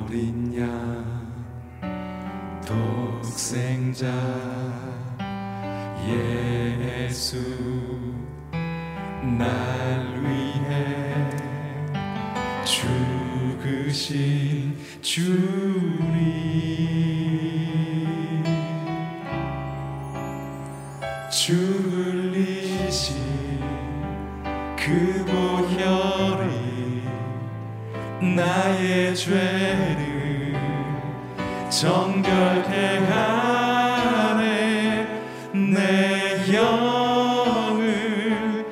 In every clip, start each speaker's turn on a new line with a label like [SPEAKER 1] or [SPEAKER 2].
[SPEAKER 1] 어린 양 독생자 예수 날 위해 죽으신 주님 주 흘리신 그 보혈이 나의 죄를 정결케 하네 내 영을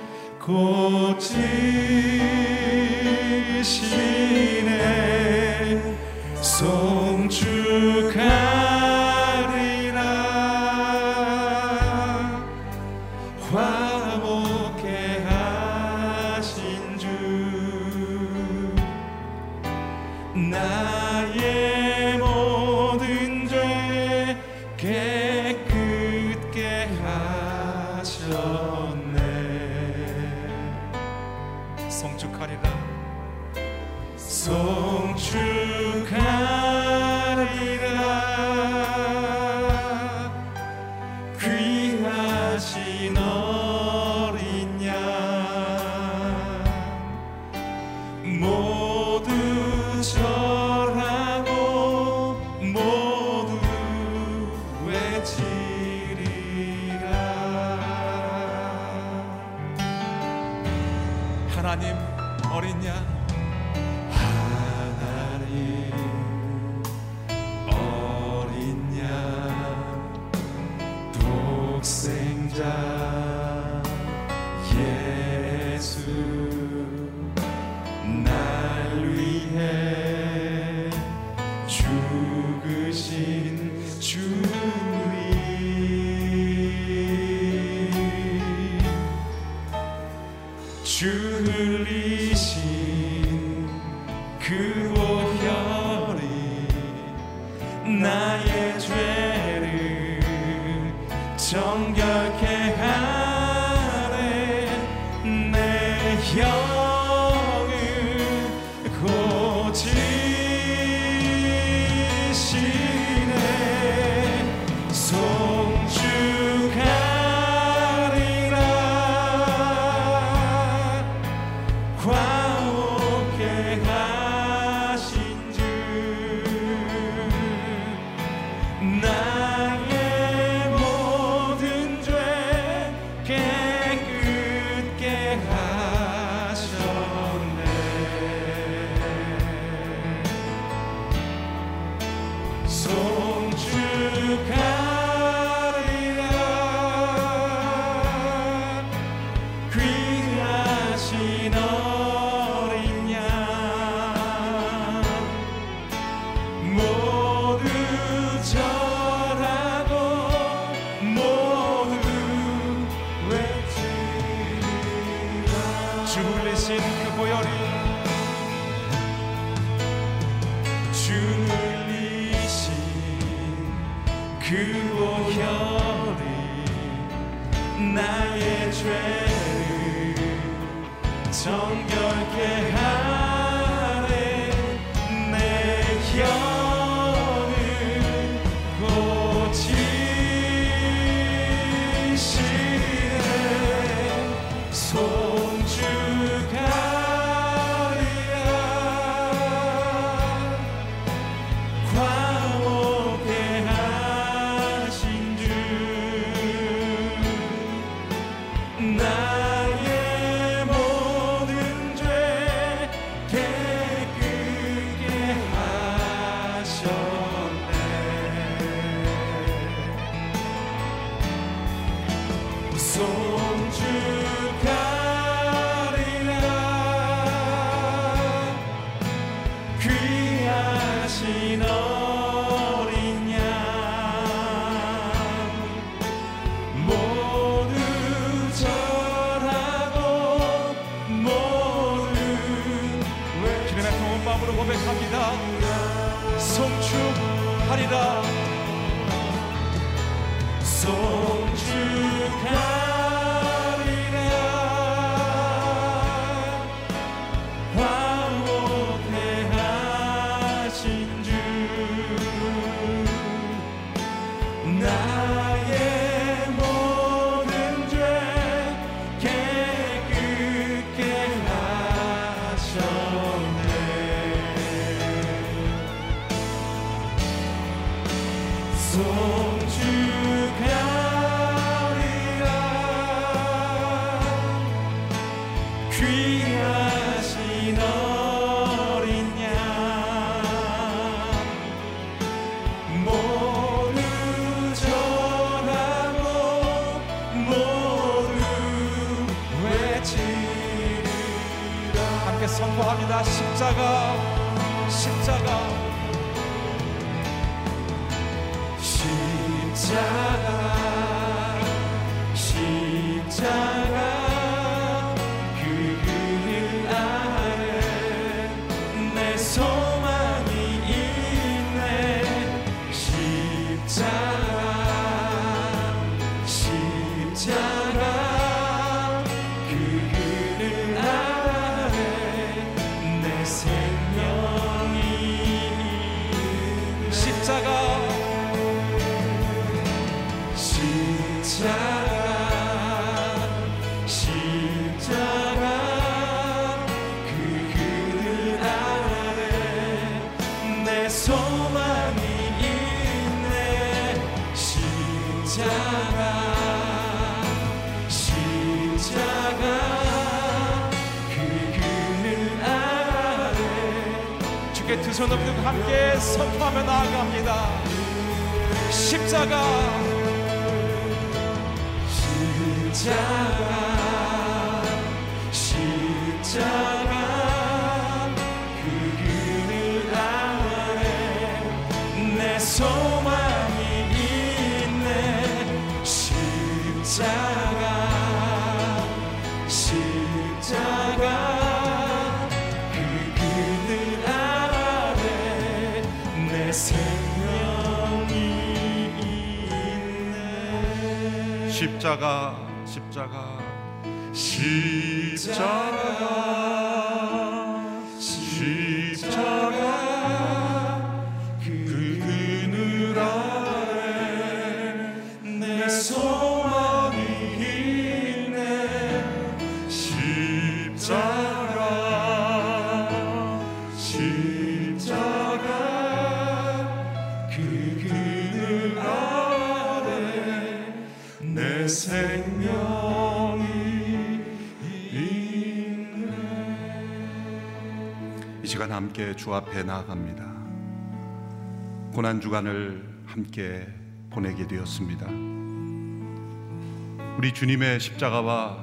[SPEAKER 1] 고치시네 송축하리라 화목케 하신 주 나의 모든 죄 깨끗게 하셨네 송축하리라 송축하리라 귀하신 어린 양 모두 절하고 모두 외치리라 하나님 어린 양 하나님 어린 양 독생자 예수 날 위해 죽으신 주님 주 흘리신 그 보혈이 나의 죄를 정결케 하네 내 영을 고치시네 송축하리라 화목케 하신 주 나의 모든 죄 깨끗게 하셨네 송축하리라 귀하신 어린 양 모두 절하고 모두 외치리라 주 흘리신 그 보혈이 주 흘리신 그 보혈이 나의 죄를 정결케 하네 내 영을 고치시네 송축하리라 화목케 하신 주 나의 모든 죄 깨끗게 하셨네 송축하리라 귀하신 어린 양 모두 절하고 모두 기름의 통한 마음으로 고백합니다 송축하리라 송축하리라 화목케 하신 주 송축하리라. 귀하신 어린 양 모두 전하고 모두 외치리라. 함께 선포합니다. 십자가 십자가 십자가 십자가 그 그늘 아래 내 소망이 있네. 십자가 십자가 그 그늘 아래 내 생명이 십자가 십자가 그 그늘 아래 내 소망이 있네. 십자가 그 그늘 아래 주께 두 손을 들고 함께 선포하며 나아갑니다. 십자가 십자가 그 그늘 아래 내 소망이 있네. 십자가 그 그늘 아래 내 생명이 있네.
[SPEAKER 2] 십자가
[SPEAKER 1] 그 그늘 아래 내 소망이 있네. 십자가 그 그늘 아래 내 생명이 있네.
[SPEAKER 2] 이 시간 함께 주 앞에 나아갑니다. 고난주간을 함께 보내게 되었습니다. 우리 주님의 십자가와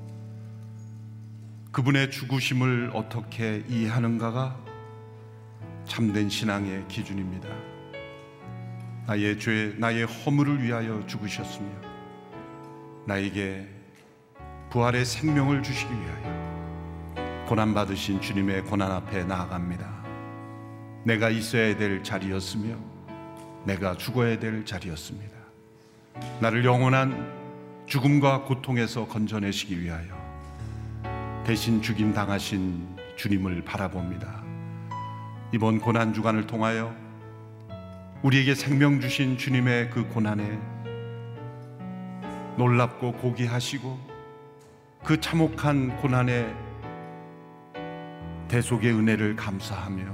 [SPEAKER 2] 그분의 죽으심을 어떻게 이해하는가가 참된 신앙의 기준입니다. 나의 죄, 나의 허물을 위하여 죽으셨으며 나에게 부활의 생명을 주시기 위하여 고난받으신 주님의 고난 앞에 나아갑니다. 내가 있어야 될 자리였으며 내가 죽어야 될 자리였습니다. 나를 영원한 죽음과 고통에서 건져내시기 위하여 대신 죽임 당하신 주님을 바라봅니다. 이번 고난주간을 통하여 우리에게 생명 주신 주님의 그 고난에 놀랍고 고귀하시고 그 참혹한 고난의 대속의 은혜를 감사하며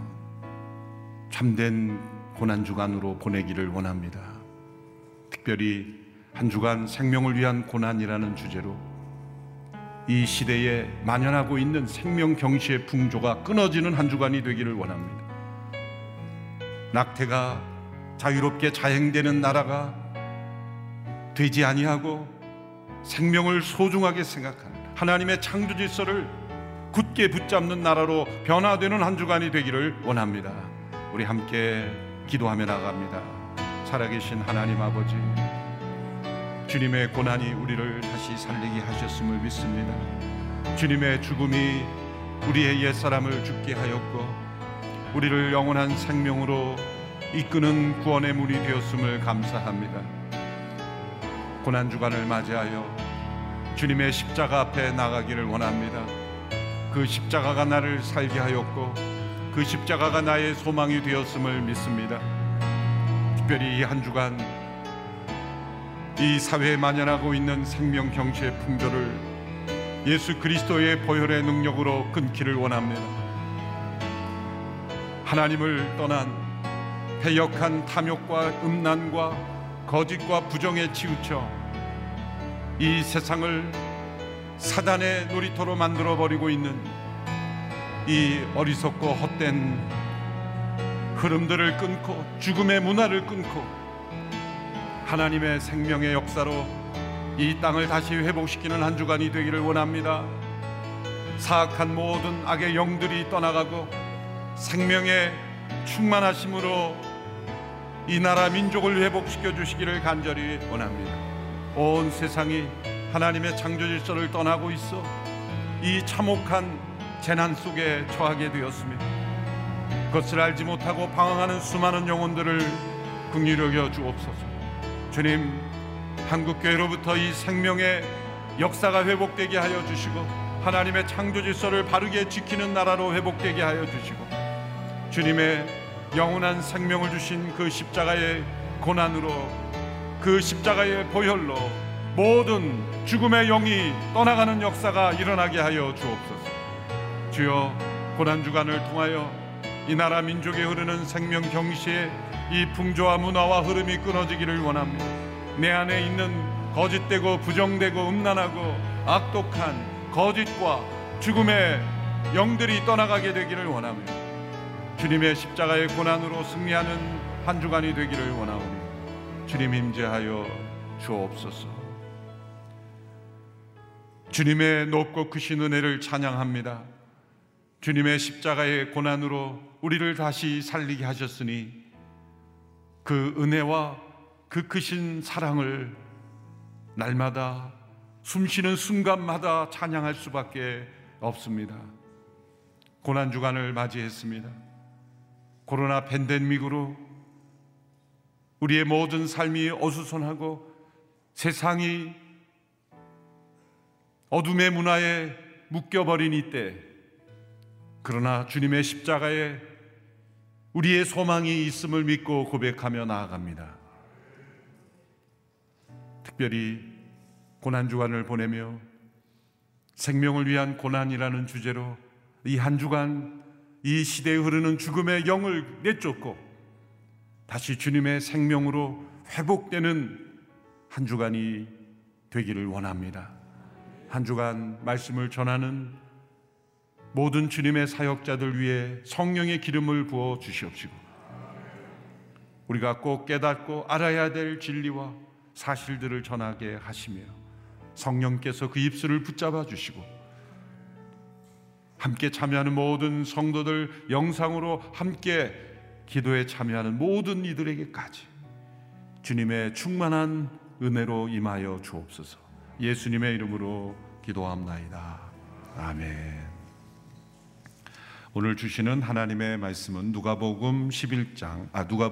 [SPEAKER 2] 참된 고난주간으로 보내기를 원합니다. 특별히 한 주간 생명을 위한 고난이라는 주제로 이 시대에 만연하고 있는 생명 경시의 풍조가 끊어지는 한 주간이 되기를 원합니다. 낙태가 자유롭게 자행되는 나라가 되지 아니하고 생명을 소중하게 생각하는 하나님의 창조 질서를 굳게 붙잡는 나라로 변화되는 한 주간이 되기를 원합니다. 우리 함께 기도하며 나갑니다. 살아계신 하나님 아버지, 주님의 고난이 우리를 다시 살리게 하셨음을 믿습니다. 주님의 죽음이 우리의 옛사람을 죽게 하였고 우리를 영원한 생명으로 이끄는 구원의 문이 되었음을 감사합니다. 고난주간을 맞이하여 주님의 십자가 앞에 나가기를 원합니다. 그 십자가가 나를 살게 하였고 그 십자가가 나의 소망이 되었음을 믿습니다. 특별히 이 한 주간 이 사회에 만연하고 있는 생명 경시의 풍조를 예수 그리스도의 보혈의 능력으로 끊기를 원합니다. 하나님을 떠난 패역한 탐욕과 음란과 거짓과 부정에 치우쳐 이 세상을 사단의 놀이터로 만들어버리고 있는 이 어리석고 헛된 흐름들을 끊고 죽음의 문화를 끊고 하나님의 생명의 역사로 이 땅을 다시 회복시키는 한 주간이 되기를 원합니다. 사악한 모든 악의 영들이 떠나가고 생명의 충만하심으로 이 나라 민족을 회복시켜 주시기를 간절히 원합니다. 온 세상이 하나님의 창조 질서를 떠나고 있어 이 참혹한 재난 속에 처하게 되었습니다. 그것을 알지 못하고 방황하는 수많은 영혼들을 긍휼히 여겨 주옵소서. 주님, 한국교회로부터 이 생명의 역사가 회복되게 하여 주시고 하나님의 창조 질서를 바르게 지키는 나라로 회복되게 하여 주시고 주님의 영원한 생명을 주신 그 십자가의 고난으로 그 십자가의 보혈로 모든 죽음의 영이 떠나가는 역사가 일어나게 하여 주옵소서. 주여, 고난주간을 통하여 이 나라 민족에 흐르는 생명 경시에 이 풍조와 문화와 흐름이 끊어지기를 원합니다. 내 안에 있는 거짓되고 부정되고 음란하고 악독한 거짓과 죽음의 영들이 떠나가게 되기를 원합니다. 주님의 십자가의 고난으로 승리하는 한 주간이 되기를 원하오니 주님 임재하여 주옵소서. 주님의 높고 크신 은혜를 찬양합니다. 주님의 십자가의 고난으로 우리를 다시 살리게 하셨으니 그 은혜와 그 크신 사랑을 날마다 숨쉬는 순간마다 찬양할 수밖에 없습니다. 고난주간을 맞이했습니다. 코로나 팬데믹으로 우리의 모든 삶이 어수선하고 세상이 어둠의 문화에 묶여버린 이때, 그러나 주님의 십자가에 우리의 소망이 있음을 믿고 고백하며 나아갑니다. 특별히 고난주간을 보내며 생명을 위한 고난이라는 주제로 이 한 주간 이 시대에 흐르는 죽음의 영을 내쫓고 다시 주님의 생명으로 회복되는 한 주간이 되기를 원합니다. 한 주간 말씀을 전하는 모든 주님의 사역자들 위해 성령의 기름을 부어 주시옵시고 우리가 꼭 깨닫고 알아야 될 진리와 사실들을 전하게 하시며 성령께서 그 입술을 붙잡아 주시고 함께 참여하는 모든 성도들, 영상으로 함께 기도에 참여하는 모든 이들에게까지 주님의 충만한 은혜로 임하여 주옵소서. 예수님의 이름으로 기도합나이다. 아멘. 오늘 주시는 하나님의 말씀은 누가복음 7장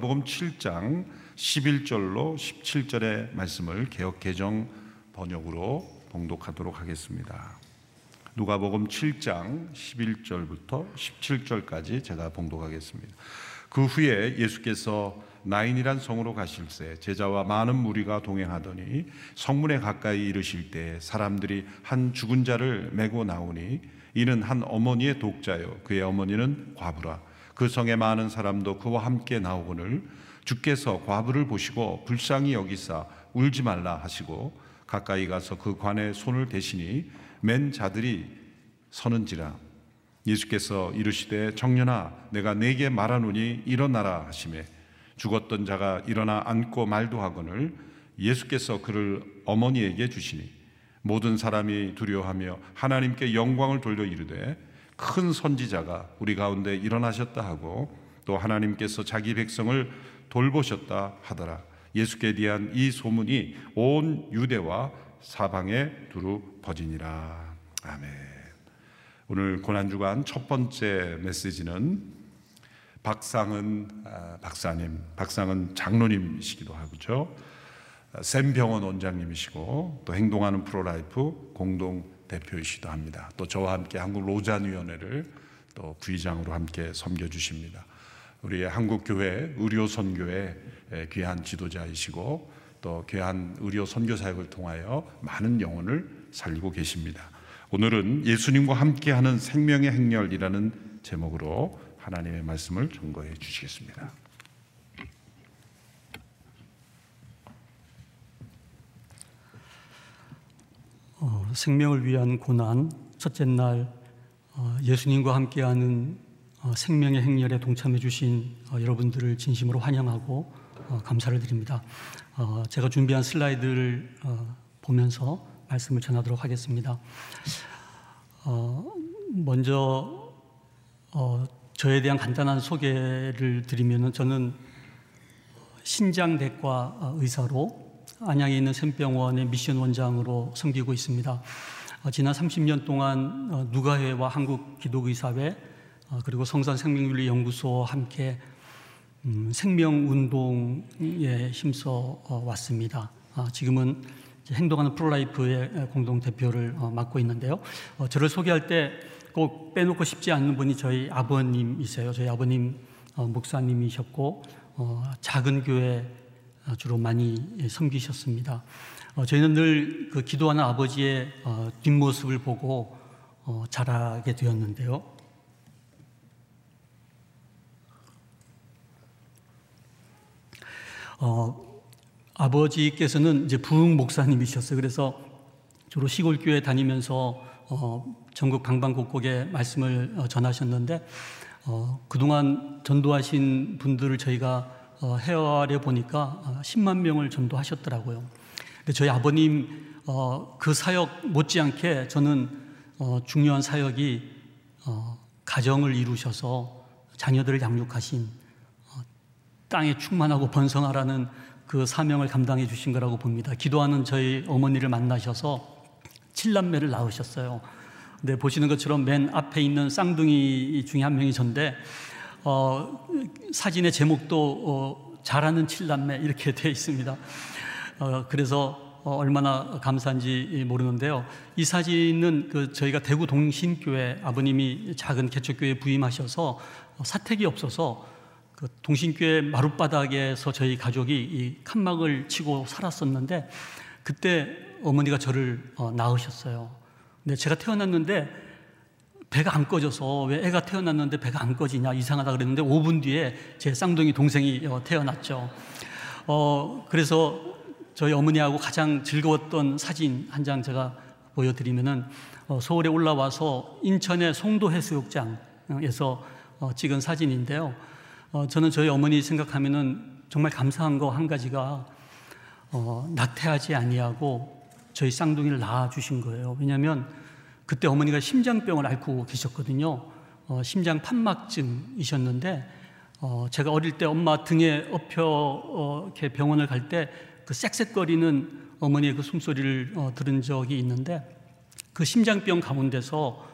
[SPEAKER 2] 11절로 17절의 말씀을 개역 개정 번역으로 봉독하도록 하겠습니다. 누가복음 7장 11절부터 17절까지 제가 봉독하겠습니다. 그 후에 예수께서 나인이란 성으로 가실새 제자와 많은 무리가 동행하더니 성문에 가까이 이르실 때 사람들이 한 죽은 자를 메고 나오니 이는 한 어머니의 독자요 그의 어머니는 과부라. 그 성에 많은 사람도 그와 함께 나오거늘 주께서 과부를 보시고 불쌍히 여기사 울지 말라 하시고 가까이 가서 그 관에 손을 대시니 맨 자들이 서는지라. 예수께서 이르시되 청년아 내가 네게 말하노니 일어나라 하시매 죽었던 자가 일어나 앉고 말도 하거늘 예수께서 그를 어머니에게 주시니 모든 사람이 두려워하며 하나님께 영광을 돌려 이르되 큰 선지자가 우리 가운데 일어나셨다 하고 또 하나님께서 자기 백성을 돌보셨다 하더라. 예수께 대한 이 소문이 온 유대와 사방에 두루 퍼지니라. 아멘. 오늘 고난주간 첫 번째 메시지는 박상은 박사님, 박상은 장로님이시기도 하죠. 샘병원 원장님이시고 또 행동하는 프로라이프 공동 대표이시기도 합니다. 또 저와 함께 한국 로잔위원회를 또 부의장으로 함께 섬겨주십니다. 우리 한국교회 의료선교의 귀한 지도자이시고 또 귀한 의료 선교 사역을 통하여 많은 영혼을 살리고 계십니다. 오늘은 예수님과 함께하는 생명의 행렬이라는 제목으로 하나님의 말씀을 증거해 주시겠습니다.
[SPEAKER 3] 생명을 위한 고난 첫째 날 예수님과 함께하는 생명의 행렬에 동참해 주신 여러분들을 진심으로 환영하고 감사를 드립니다. 제가 준비한 슬라이드를 보면서 말씀을 전하도록 하겠습니다. 먼저 저에 대한 간단한 소개를 드리면, 저는 신장대과 의사로 안양에 있는 샘병원의 미션 원장으로 섬기고 있습니다. 지난 30년 동안 누가회와 한국기독의사회 그리고 성산생명윤리연구소와 함께 생명운동에 힘써 왔습니다. 지금은 행동하는 프로라이프의 공동대표를 맡고 있는데요. 저를 소개할 때 꼭 빼놓고 싶지 않는 분이 저희 아버님이세요. 저희 아버님 목사님이셨고 작은 교회 주로 많이 섬기셨습니다. 저희는 늘 그 기도하는 아버지의 뒷모습을 보고 자라게 되었는데요. 아버지께서는 이제 부흥 목사님이셨어요. 그래서 주로 시골 교회 다니면서 전국 방방곡곡에 말씀을 전하셨는데, 그동안 전도하신 분들을 저희가 헤아려 보니까 10만 명을 전도하셨더라고요. 저희 아버님 그 사역 못지않게 저는 중요한 사역이 가정을 이루셔서 자녀들을 양육하신, 땅에 충만하고 번성하라는 그 사명을 감당해 주신 거라고 봅니다. 기도하는 저희 어머니를 만나셔서 7남매를 낳으셨어요. 근데 보시는 것처럼 맨 앞에 있는 쌍둥이 중에 한 명이 전데, 사진의 제목도 잘하는 7남매 이렇게 되어 있습니다. 그래서 얼마나 감사한지 모르는데요. 이 사진은 저희가 대구 동신교회, 아버님이 작은 개척교회에 부임하셔서 사택이 없어서 그 동신교회 마룻바닥에서 저희 가족이 이 칸막을 치고 살았었는데, 그때 어머니가 저를 낳으셨어요. 근데 제가 태어났는데 배가 안 꺼져서, 왜 애가 태어났는데 배가 안 꺼지냐, 이상하다 그랬는데 5분 뒤에 제 쌍둥이 동생이 태어났죠. 그래서 저희 어머니하고 가장 즐거웠던 사진 한 장 제가 보여드리면은, 서울에 올라와서 인천의 송도 해수욕장에서 찍은 사진인데요. 저는 저희 어머니 생각하면은 정말 감사한 거 한 가지가, 낙태하지 아니하고 저희 쌍둥이를 낳아주신 거예요. 왜냐하면 그때 어머니가 심장병을 앓고 계셨거든요. 심장 판막증이셨는데, 제가 어릴 때 엄마 등에 엎여 이렇게 병원을 갈 때 그 쌕쌕거리는 어머니의 그 숨소리를 들은 적이 있는데, 그 심장병 가운데서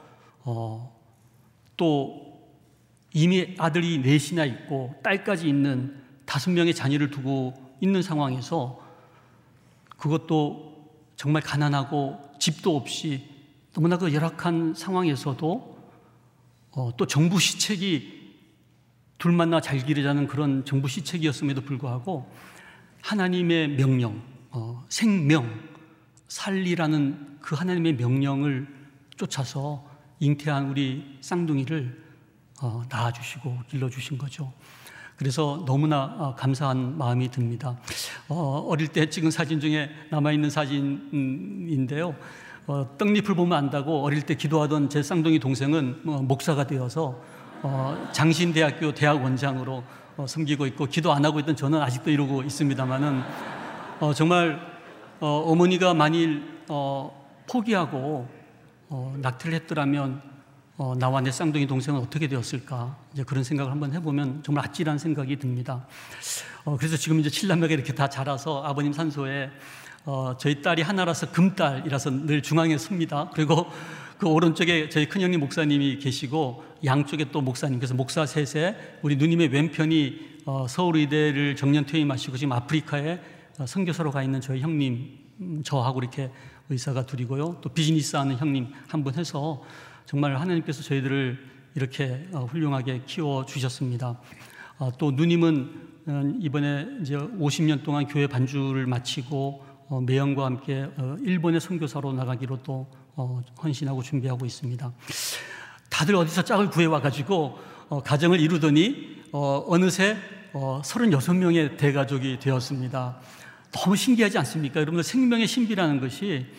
[SPEAKER 3] 또 이미 아들이 넷이나 있고 딸까지 있는 5명의 자녀를 두고 있는 상황에서, 그것도 정말 가난하고 집도 없이 너무나 그 열악한 상황에서도 또 정부 시책이 둘만나 잘 기르자는 그런 정부 시책이었음에도 불구하고 하나님의 명령, 생명, 살리라는 그 하나님의 명령을 쫓아서 잉태한 우리 쌍둥이를 낳아주시고 길러주신 거죠. 그래서 너무나 감사한 마음이 듭니다. 어릴 때 찍은 사진 중에 남아있는 사진인데요. 떡잎을 보면 안다고 어릴 때 기도하던 제 쌍둥이 동생은 목사가 되어서 장신대학교 대학원장으로 섬기고 있고, 기도 안 하고 있던 저는 아직도 이러고 있습니다만은, 정말 어머니가 만일 포기하고 낙태를 했더라면 나와 내 쌍둥이 동생은 어떻게 되었을까, 이제 그런 생각을 한번 해보면 정말 아찔한 생각이 듭니다. 그래서 지금 이제 7남매가 이렇게 다 자라서 아버님 산소에 저희 딸이 하나라서 금딸이라서 늘 중앙에 섭니다. 그리고 그 오른쪽에 저희 큰형님 목사님이 계시고, 양쪽에 또 목사님, 그래서 목사 셋에 우리 누님의 왼편이 서울의대를 정년 퇴임하시고 지금 아프리카에 선교사로 가 있는 저희 형님, 저하고 이렇게 의사가 둘이고요. 또 비즈니스 하는 형님 한 분 해서 정말 하나님께서 저희들을 이렇게 훌륭하게 키워주셨습니다. 또 누님은 이번에 이제 50년 동안 교회 반주를 마치고 매형과 함께 일본의 선교사로 나가기로 또 헌신하고 준비하고 있습니다. 다들 어디서 짝을 구해와가지고 가정을 이루더니 어느새 36명의 대가족이 되었습니다. 너무 신기하지 않습니까? 여러분들, 생명의 신비라는 것이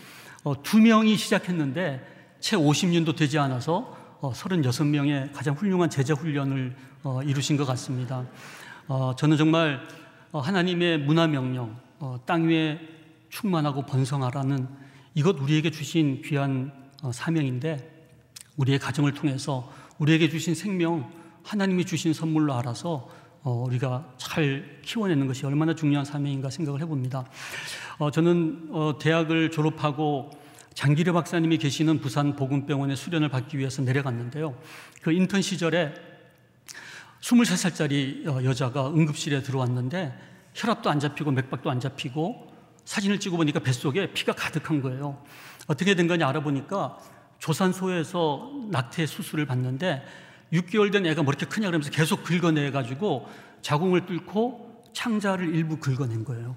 [SPEAKER 3] 2명이 시작했는데 채 50년도 되지 않아서 36명의 가장 훌륭한 제자 훈련을 이루신 것 같습니다. 저는 정말 하나님의 문화명령, 땅 위에 충만하고 번성하라는 이것 우리에게 주신 귀한 사명인데, 우리의 가정을 통해서 우리에게 주신 생명, 하나님이 주신 선물로 알아서 우리가 잘 키워내는 것이 얼마나 중요한 사명인가 생각을 해봅니다. 저는 대학을 졸업하고 장기려 박사님이 계시는 부산 보건병원에 수련을 받기 위해서 내려갔는데요. 그 인턴 시절에 23살짜리 여자가 응급실에 들어왔는데 혈압도 안 잡히고 맥박도 안 잡히고 사진을 찍어 보니까 뱃속에 피가 가득한 거예요. 어떻게 된 거냐 알아보니까 조산소에서 낙태 수술을 받는데 6개월 된 애가 뭐 이렇게 크냐 그러면서 계속 긁어내가지고 자궁을 뚫고 창자를 일부 긁어낸 거예요.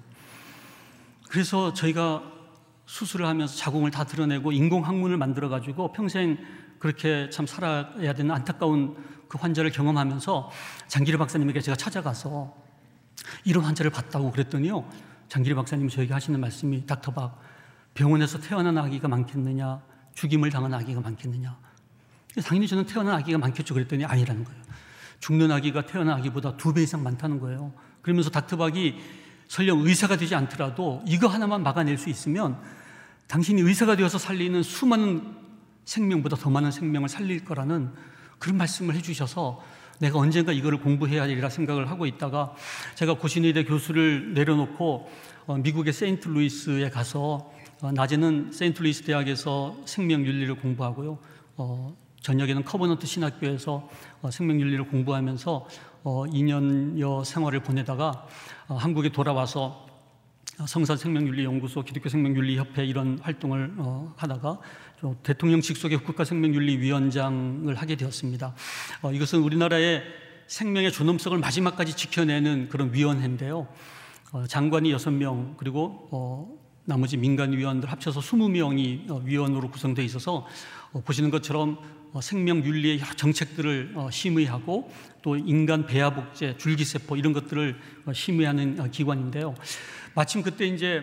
[SPEAKER 3] 그래서 저희가 수술을 하면서 자궁을 다 드러내고 인공항문을 만들어가지고 평생 그렇게 참 살아야 되는 안타까운 그 환자를 경험하면서 장기려 박사님에게 제가 찾아가서 이런 환자를 봤다고 그랬더니요, 장기려 박사님이 저에게 하시는 말씀이, 닥터 박, 병원에서 태어난 아기가 많겠느냐, 죽임을 당한 아기가 많겠느냐. 당연히 저는 태어난 아기가 많겠죠 그랬더니 아니라는 거예요. 죽는 아기가 태어난 아기보다 2배 이상 많다는 거예요. 그러면서 닥터 박이 설령 의사가 되지 않더라도 이거 하나만 막아낼 수 있으면 당신이 의사가 되어서 살리는 수많은 생명보다 더 많은 생명을 살릴 거라는 그런 말씀을 해주셔서 내가 언젠가 이거를 공부해야 되리라 생각을 하고 있다가 제가 고신의대 교수를 내려놓고 미국의 세인트루이스에 가서 낮에는 세인트루이스 대학에서 생명윤리를 공부하고요, 저녁에는 커버넌트 신학교에서 생명윤리를 공부하면서 2년여 생활을 보내다가 한국에 돌아와서 성산생명윤리연구소, 기독교생명윤리협회 이런 활동을 하다가 대통령 직속의 국가생명윤리위원장을 하게 되었습니다. 이것은 우리나라의 생명의 존엄성을 마지막까지 지켜내는 그런 위원회인데요. 장관이 6명 그리고 나머지 민간위원들 합쳐서 20명이 위원으로 구성되어 있어서 보시는 것처럼 생명윤리의 여러 정책들을 심의하고 또 인간 배아복제, 줄기세포 이런 것들을 심의하는 기관인데요. 마침 그때 이제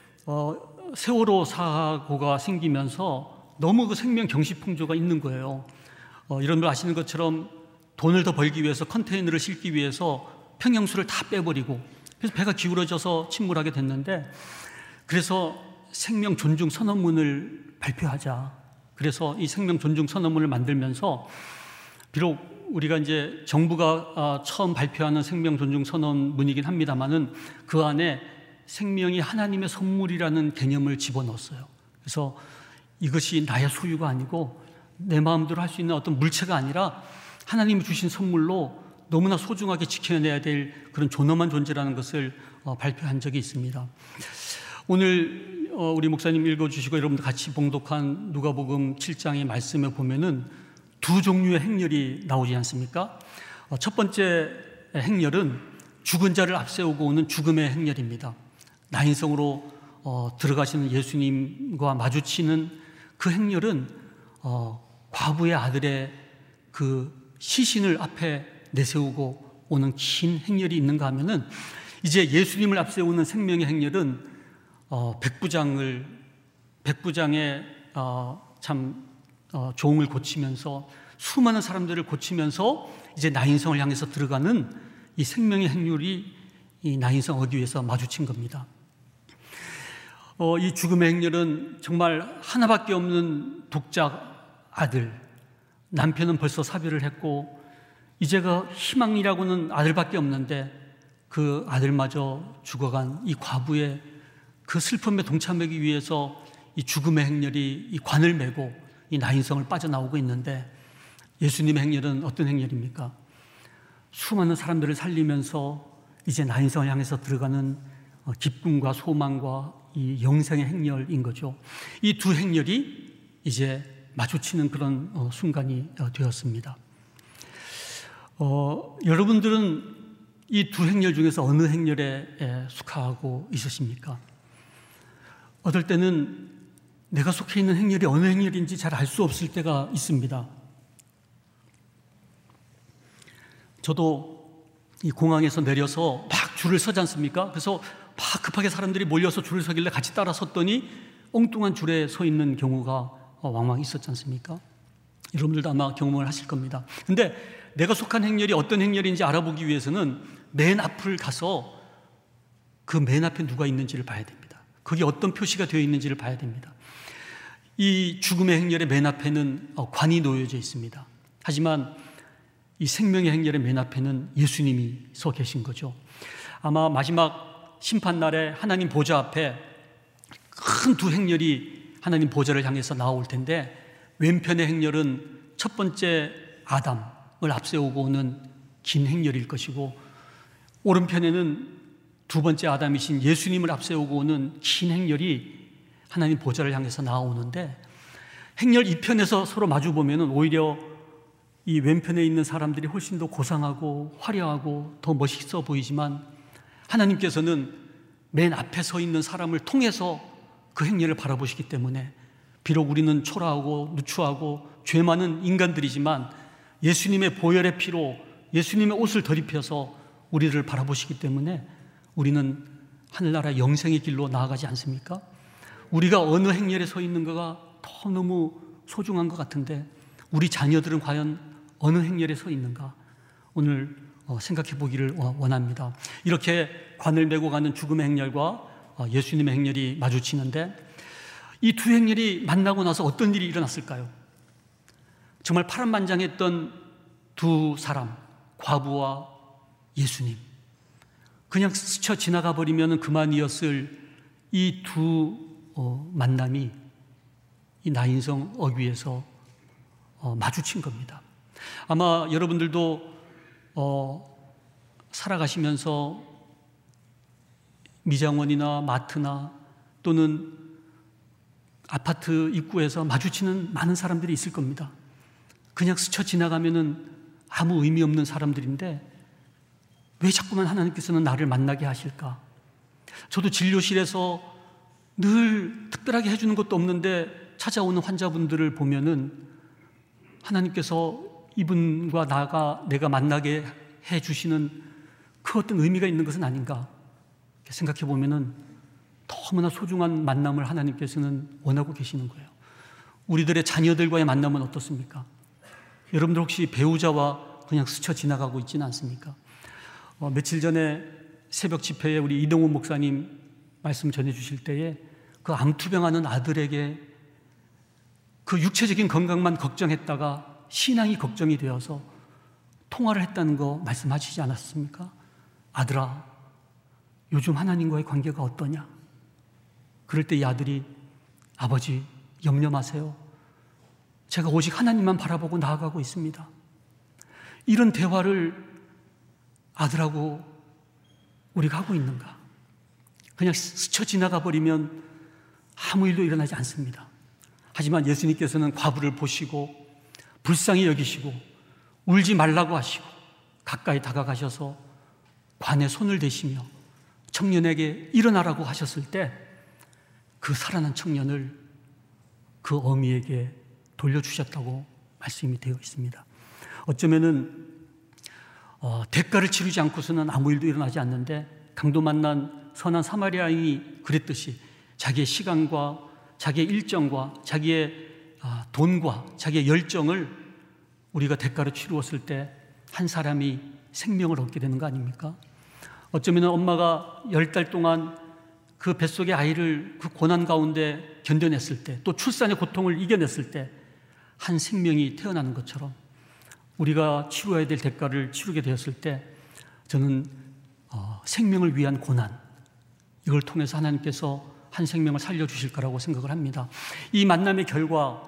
[SPEAKER 3] 세월호 사고가 생기면서 너무 그 생명 경시풍조가 있는 거예요. 여러분들 아시는 것처럼 돈을 더 벌기 위해서 컨테이너를 싣기 위해서 평형수를 다 빼버리고 그래서 배가 기울어져서 침몰하게 됐는데, 그래서 생명 존중 선언문을 발표하자. 그래서 이 생명 존중 선언문을 만들면서 비록 우리가 이제 정부가 처음 발표하는 생명 존중 선언문이긴 합니다만은 그 안에 생명이 하나님의 선물이라는 개념을 집어넣었어요. 그래서 이것이 나의 소유가 아니고 내 마음대로 할 수 있는 어떤 물체가 아니라 하나님이 주신 선물로 너무나 소중하게 지켜내야 될 그런 존엄한 존재라는 것을 발표한 적이 있습니다. 오늘 우리 목사님 읽어주시고 여러분들 같이 봉독한 누가복음 7장의 말씀에 보면은 두 종류의 행렬이 나오지 않습니까? 첫 번째 행렬은 죽은 자를 앞세우고 오는 죽음의 행렬입니다. 나인성으로 들어가시는 예수님과 마주치는 그 행렬은 과부의 아들의 그 시신을 앞에 내세우고 오는 긴 행렬이 있는가 하면은 이제 예수님을 앞세우는 생명의 행렬은 백부장의 종을 고치면서 수많은 사람들을 고치면서 이제 나인성을 향해서 들어가는 이 생명의 행렬이 이 나인성 어귀에서 마주친 겁니다. 이 죽음의 행렬은 정말 하나밖에 없는 독자 아들, 남편은 벌써 사별을 했고 이제가 희망이라고는 아들밖에 없는데 그 아들마저 죽어간 이 과부의 그 슬픔에 동참하기 위해서 이 죽음의 행렬이 이 관을 메고 이 나인성을 빠져나오고 있는데, 예수님의 행렬은 어떤 행렬입니까? 수많은 사람들을 살리면서 이제 나인성을 향해서 들어가는 기쁨과 소망과 이 영생의 행렬인 거죠. 이 두 행렬이 이제 마주치는 그런 순간이 되었습니다. 여러분들은 이 두 행렬 중에서 어느 행렬에 속하고 있으십니까? 어떨 때는 내가 속해 있는 행렬이 어느 행렬인지 잘 알 수 없을 때가 있습니다. 저도 이 공항에서 내려서 막 줄을 서지 않습니까? 그래서 막 급하게 사람들이 몰려서 줄을 서길래 같이 따라 섰더니 엉뚱한 줄에 서 있는 경우가 왕왕 있었지 않습니까? 여러분들도 아마 경험을 하실 겁니다. 근데 내가 속한 행렬이 어떤 행렬인지 알아보기 위해서는 맨 앞을 가서 그 맨 앞에 누가 있는지를 봐야 됩니다. 거기 어떤 표시가 되어 있는지를 봐야 됩니다. 이 죽음의 행렬의 맨 앞에는 관이 놓여져 있습니다. 하지만 이 생명의 행렬의 맨 앞에는 예수님이 서 계신 거죠. 아마 마지막 심판날에 하나님 보좌 앞에 큰 두 행렬이 하나님 보좌를 향해서 나올 텐데, 왼편의 행렬은 첫 번째 아담을 앞세우고 오는 긴 행렬일 것이고, 오른편에는 두 번째 아담이신 예수님을 앞세우고 오는 긴 행렬이 하나님 보좌를 향해서 나오는데, 행렬 2편에서 서로 마주 보면 오히려 이 왼편에 있는 사람들이 훨씬 더 고상하고 화려하고 더 멋있어 보이지만, 하나님께서는 맨 앞에 서 있는 사람을 통해서 그 행렬을 바라보시기 때문에, 비록 우리는 초라하고 누추하고 죄 많은 인간들이지만 예수님의 보혈의 피로 예수님의 옷을 덧입혀서 우리를 바라보시기 때문에 우리는 하늘나라 영생의 길로 나아가지 않습니까? 우리가 어느 행렬에 서 있는가가 더 너무 소중한 것 같은데, 우리 자녀들은 과연 어느 행렬에 서 있는가? 오늘 생각해 보기를 원합니다. 이렇게 관을 메고 가는 죽음의 행렬과 예수님의 행렬이 마주치는데, 이 두 행렬이 만나고 나서 어떤 일이 일어났을까요? 정말 파란만장했던 두 사람, 과부와 예수님, 그냥 스쳐 지나가 버리면 그만이었을 이 두 만남이 이 나인성 어귀에서 마주친 겁니다. 아마 여러분들도 살아가시면서 미장원이나 마트나 또는 아파트 입구에서 마주치는 많은 사람들이 있을 겁니다. 그냥 스쳐 지나가면은 아무 의미 없는 사람들인데 왜 자꾸만 하나님께서는 나를 만나게 하실까? 저도 진료실에서 늘 특별하게 해주는 것도 없는데 찾아오는 환자분들을 보면은 하나님께서 이분과 내가 만나게 해주시는 그 어떤 의미가 있는 것은 아닌가 생각해 보면은 너무나 소중한 만남을 하나님께서는 원하고 계시는 거예요. 우리들의 자녀들과의 만남은 어떻습니까? 여러분들 혹시 배우자와 그냥 스쳐 지나가고 있지는 않습니까? 며칠 전에 새벽 집회에 우리 이동훈 목사님 말씀 전해주실 때에 그 암투병하는 아들에게 그 육체적인 건강만 걱정했다가 신앙이 걱정이 되어서 통화를 했다는 거 말씀하시지 않았습니까? 아들아, 요즘 하나님과의 관계가 어떠냐? 그럴 때 이 아들이, 아버지 염려 마세요. 제가 오직 하나님만 바라보고 나아가고 있습니다. 이런 대화를 아들하고 우리가 하고 있는가? 그냥 스쳐 지나가 버리면 아무 일도 일어나지 않습니다. 하지만 예수님께서는 과부를 보시고 불쌍히 여기시고 울지 말라고 하시고 가까이 다가가셔서 관에 손을 대시며 청년에게 일어나라고 하셨을 때 그 살아난 청년을 그 어미에게 돌려주셨다고 말씀이 되어 있습니다. 어쩌면은 대가를 치르지 않고서는 아무 일도 일어나지 않는데, 강도 만난 선한 사마리아인이 그랬듯이 자기의 시간과 자기의 일정과 자기의 돈과 자기의 열정을 우리가 대가로 치루었을 때 한 사람이 생명을 얻게 되는 거 아닙니까? 어쩌면 엄마가 10달 동안 그 뱃속의 아이를 그 고난 가운데 견뎌냈을 때, 또 출산의 고통을 이겨냈을 때 한 생명이 태어나는 것처럼 우리가 치루어야 될 대가를 치르게 되었을 때, 저는 생명을 위한 고난, 이걸 통해서 하나님께서 한 생명을 살려주실 거라고 생각을 합니다. 이 만남의 결과,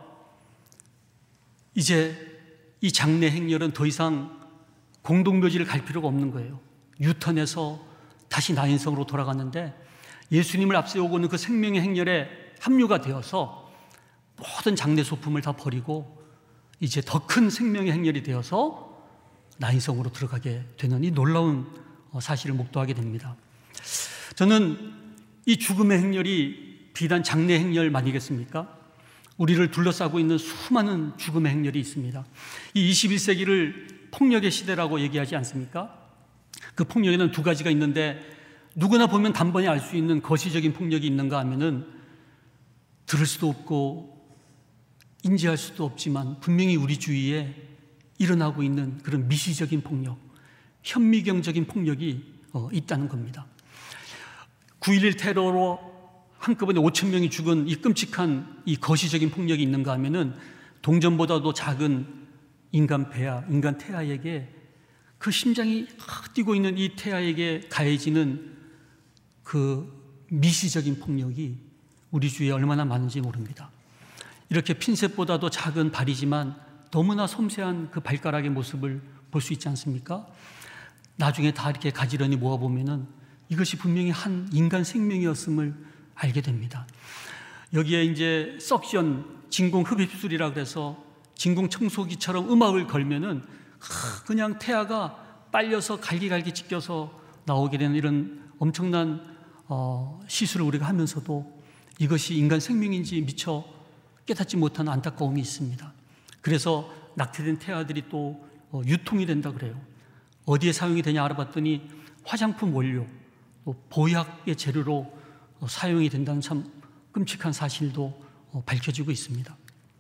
[SPEAKER 3] 이제 이 장례 행렬은 더 이상 공동묘지를 갈 필요가 없는 거예요. 유턴해서 다시 나인성으로 돌아갔는데, 예수님을 앞세우고는 그 생명의 행렬에 합류가 되어서 모든 장례 소품을 다 버리고 이제 더 큰 생명의 행렬이 되어서 나인성으로 들어가게 되는 이 놀라운 사실을 목도하게 됩니다. 저는 이 죽음의 행렬이 비단 장례 행렬만이겠습니까? 우리를 둘러싸고 있는 수많은 죽음의 행렬이 있습니다. 이 21세기를 폭력의 시대라고 얘기하지 않습니까? 그 폭력에는 두 가지가 있는데, 누구나 보면 단번에 알 수 있는 거시적인 폭력이 있는가 하면은 들을 수도 없고 인지할 수도 없지만 분명히 우리 주위에 일어나고 있는 그런 미시적인 폭력, 현미경적인 폭력이 있다는 겁니다. 9.11 테러로 한꺼번에 5,000명이 죽은 이 끔찍한 이 거시적인 폭력이 있는가 하면은 동전보다도 작은 인간 폐하, 인간 태아에게 그 심장이 뛰고 있는 이 태아에게 가해지는 그 미시적인 폭력이 우리 주위에 얼마나 많은지 모릅니다. 이렇게 핀셋보다도 작은 발이지만 너무나 섬세한 그 발가락의 모습을 볼 수 있지 않습니까? 나중에 다 이렇게 가지런히 모아보면은 이것이 분명히 한 인간 생명이었음을 알게 됩니다. 여기에 이제 석션, 진공 흡입술이라 그래서 진공 청소기처럼 음악을 걸면은 그냥 태아가 빨려서 갈기갈기 찢겨서 나오게 되는 이런 엄청난 시술을 우리가 하면서도 이것이 인간 생명인지 미처 깨닫지 못하는 안타까움이 있습니다. 그래서 낙태된 태아들이 또 유통이 된다 그래요. 어디에 사용이 되냐 알아봤더니 화장품 원료, 또 보약의 재료로 사용이 된다는 참 끔찍한 사실도 밝혀지고 있습니다.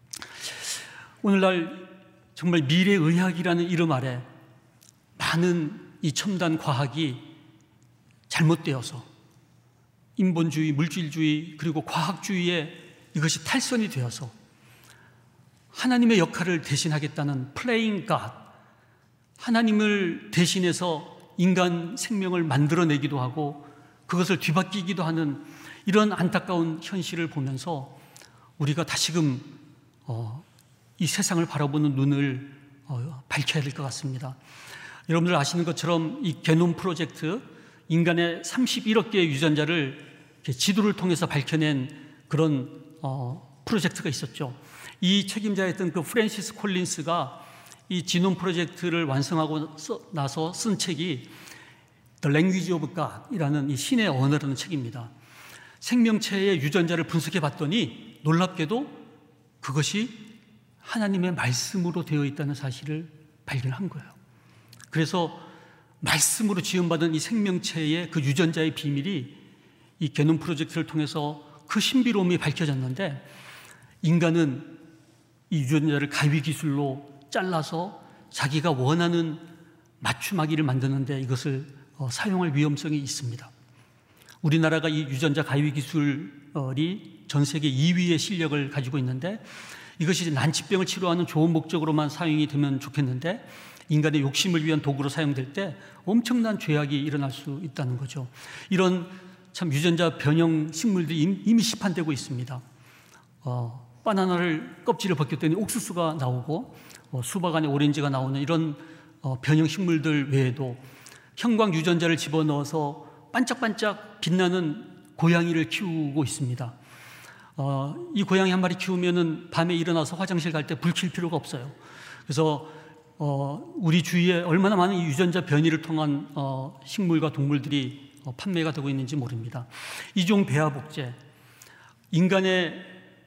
[SPEAKER 3] 오늘날 정말 미래의학이라는 이름 아래 많은 이 첨단 과학이 잘못되어서 인본주의, 물질주의 그리고 과학주의에 이것이 탈선이 되어서 하나님의 역할을 대신하겠다는 playing God, 하나님을 대신해서 인간 생명을 만들어내기도 하고 그것을 뒤바뀌기도 하는 이런 안타까운 현실을 보면서 우리가 다시금 이 세상을 바라보는 눈을 밝혀야 될 것 같습니다. 여러분들 아시는 것처럼 이 게놈 프로젝트, 인간의 31억 개의 유전자를 지도를 통해서 밝혀낸 그런 프로젝트가 있었죠. 이 책임자였던 그 프랜시스 콜린스가 이 지놈 프로젝트를 완성하고 나서 쓴 책이 The Language of God이라는 이 신의 언어라는 책입니다. 생명체의 유전자를 분석해 봤더니 놀랍게도 그것이 하나님의 말씀으로 되어 있다는 사실을 발견한 거예요. 그래서 말씀으로 지원받은 이 생명체의 그 유전자의 비밀이 이 게놈 프로젝트를 통해서 그 신비로움이 밝혀졌는데, 인간은 이 유전자를 가위 기술로 잘라서 자기가 원하는 맞춤아기를 만드는데 이것을 사용할 위험성이 있습니다. 우리나라가 이 유전자 가위 기술이 전 세계 2위의 실력을 가지고 있는데, 이것이 난치병을 치료하는 좋은 목적으로만 사용이 되면 좋겠는데 인간의 욕심을 위한 도구로 사용될 때 엄청난 죄악이 일어날 수 있다는 거죠. 이런 참 유전자 변형 식물들이 이미 시판되고 있습니다. 바나나를 껍질을 벗겼더니 옥수수가 나오고 수박 안에 오렌지가 나오는 이런 변형 식물들 외에도 형광 유전자를 집어넣어서 반짝반짝 빛나는 고양이를 키우고 있습니다. 이 고양이 한 마리 키우면은 밤에 일어나서 화장실 갈 때 불 켤 필요가 없어요. 그래서 우리 주위에 얼마나 많은 이 유전자 변이를 통한 식물과 동물들이 판매가 되고 있는지 모릅니다. 이종 배아 복제, 인간의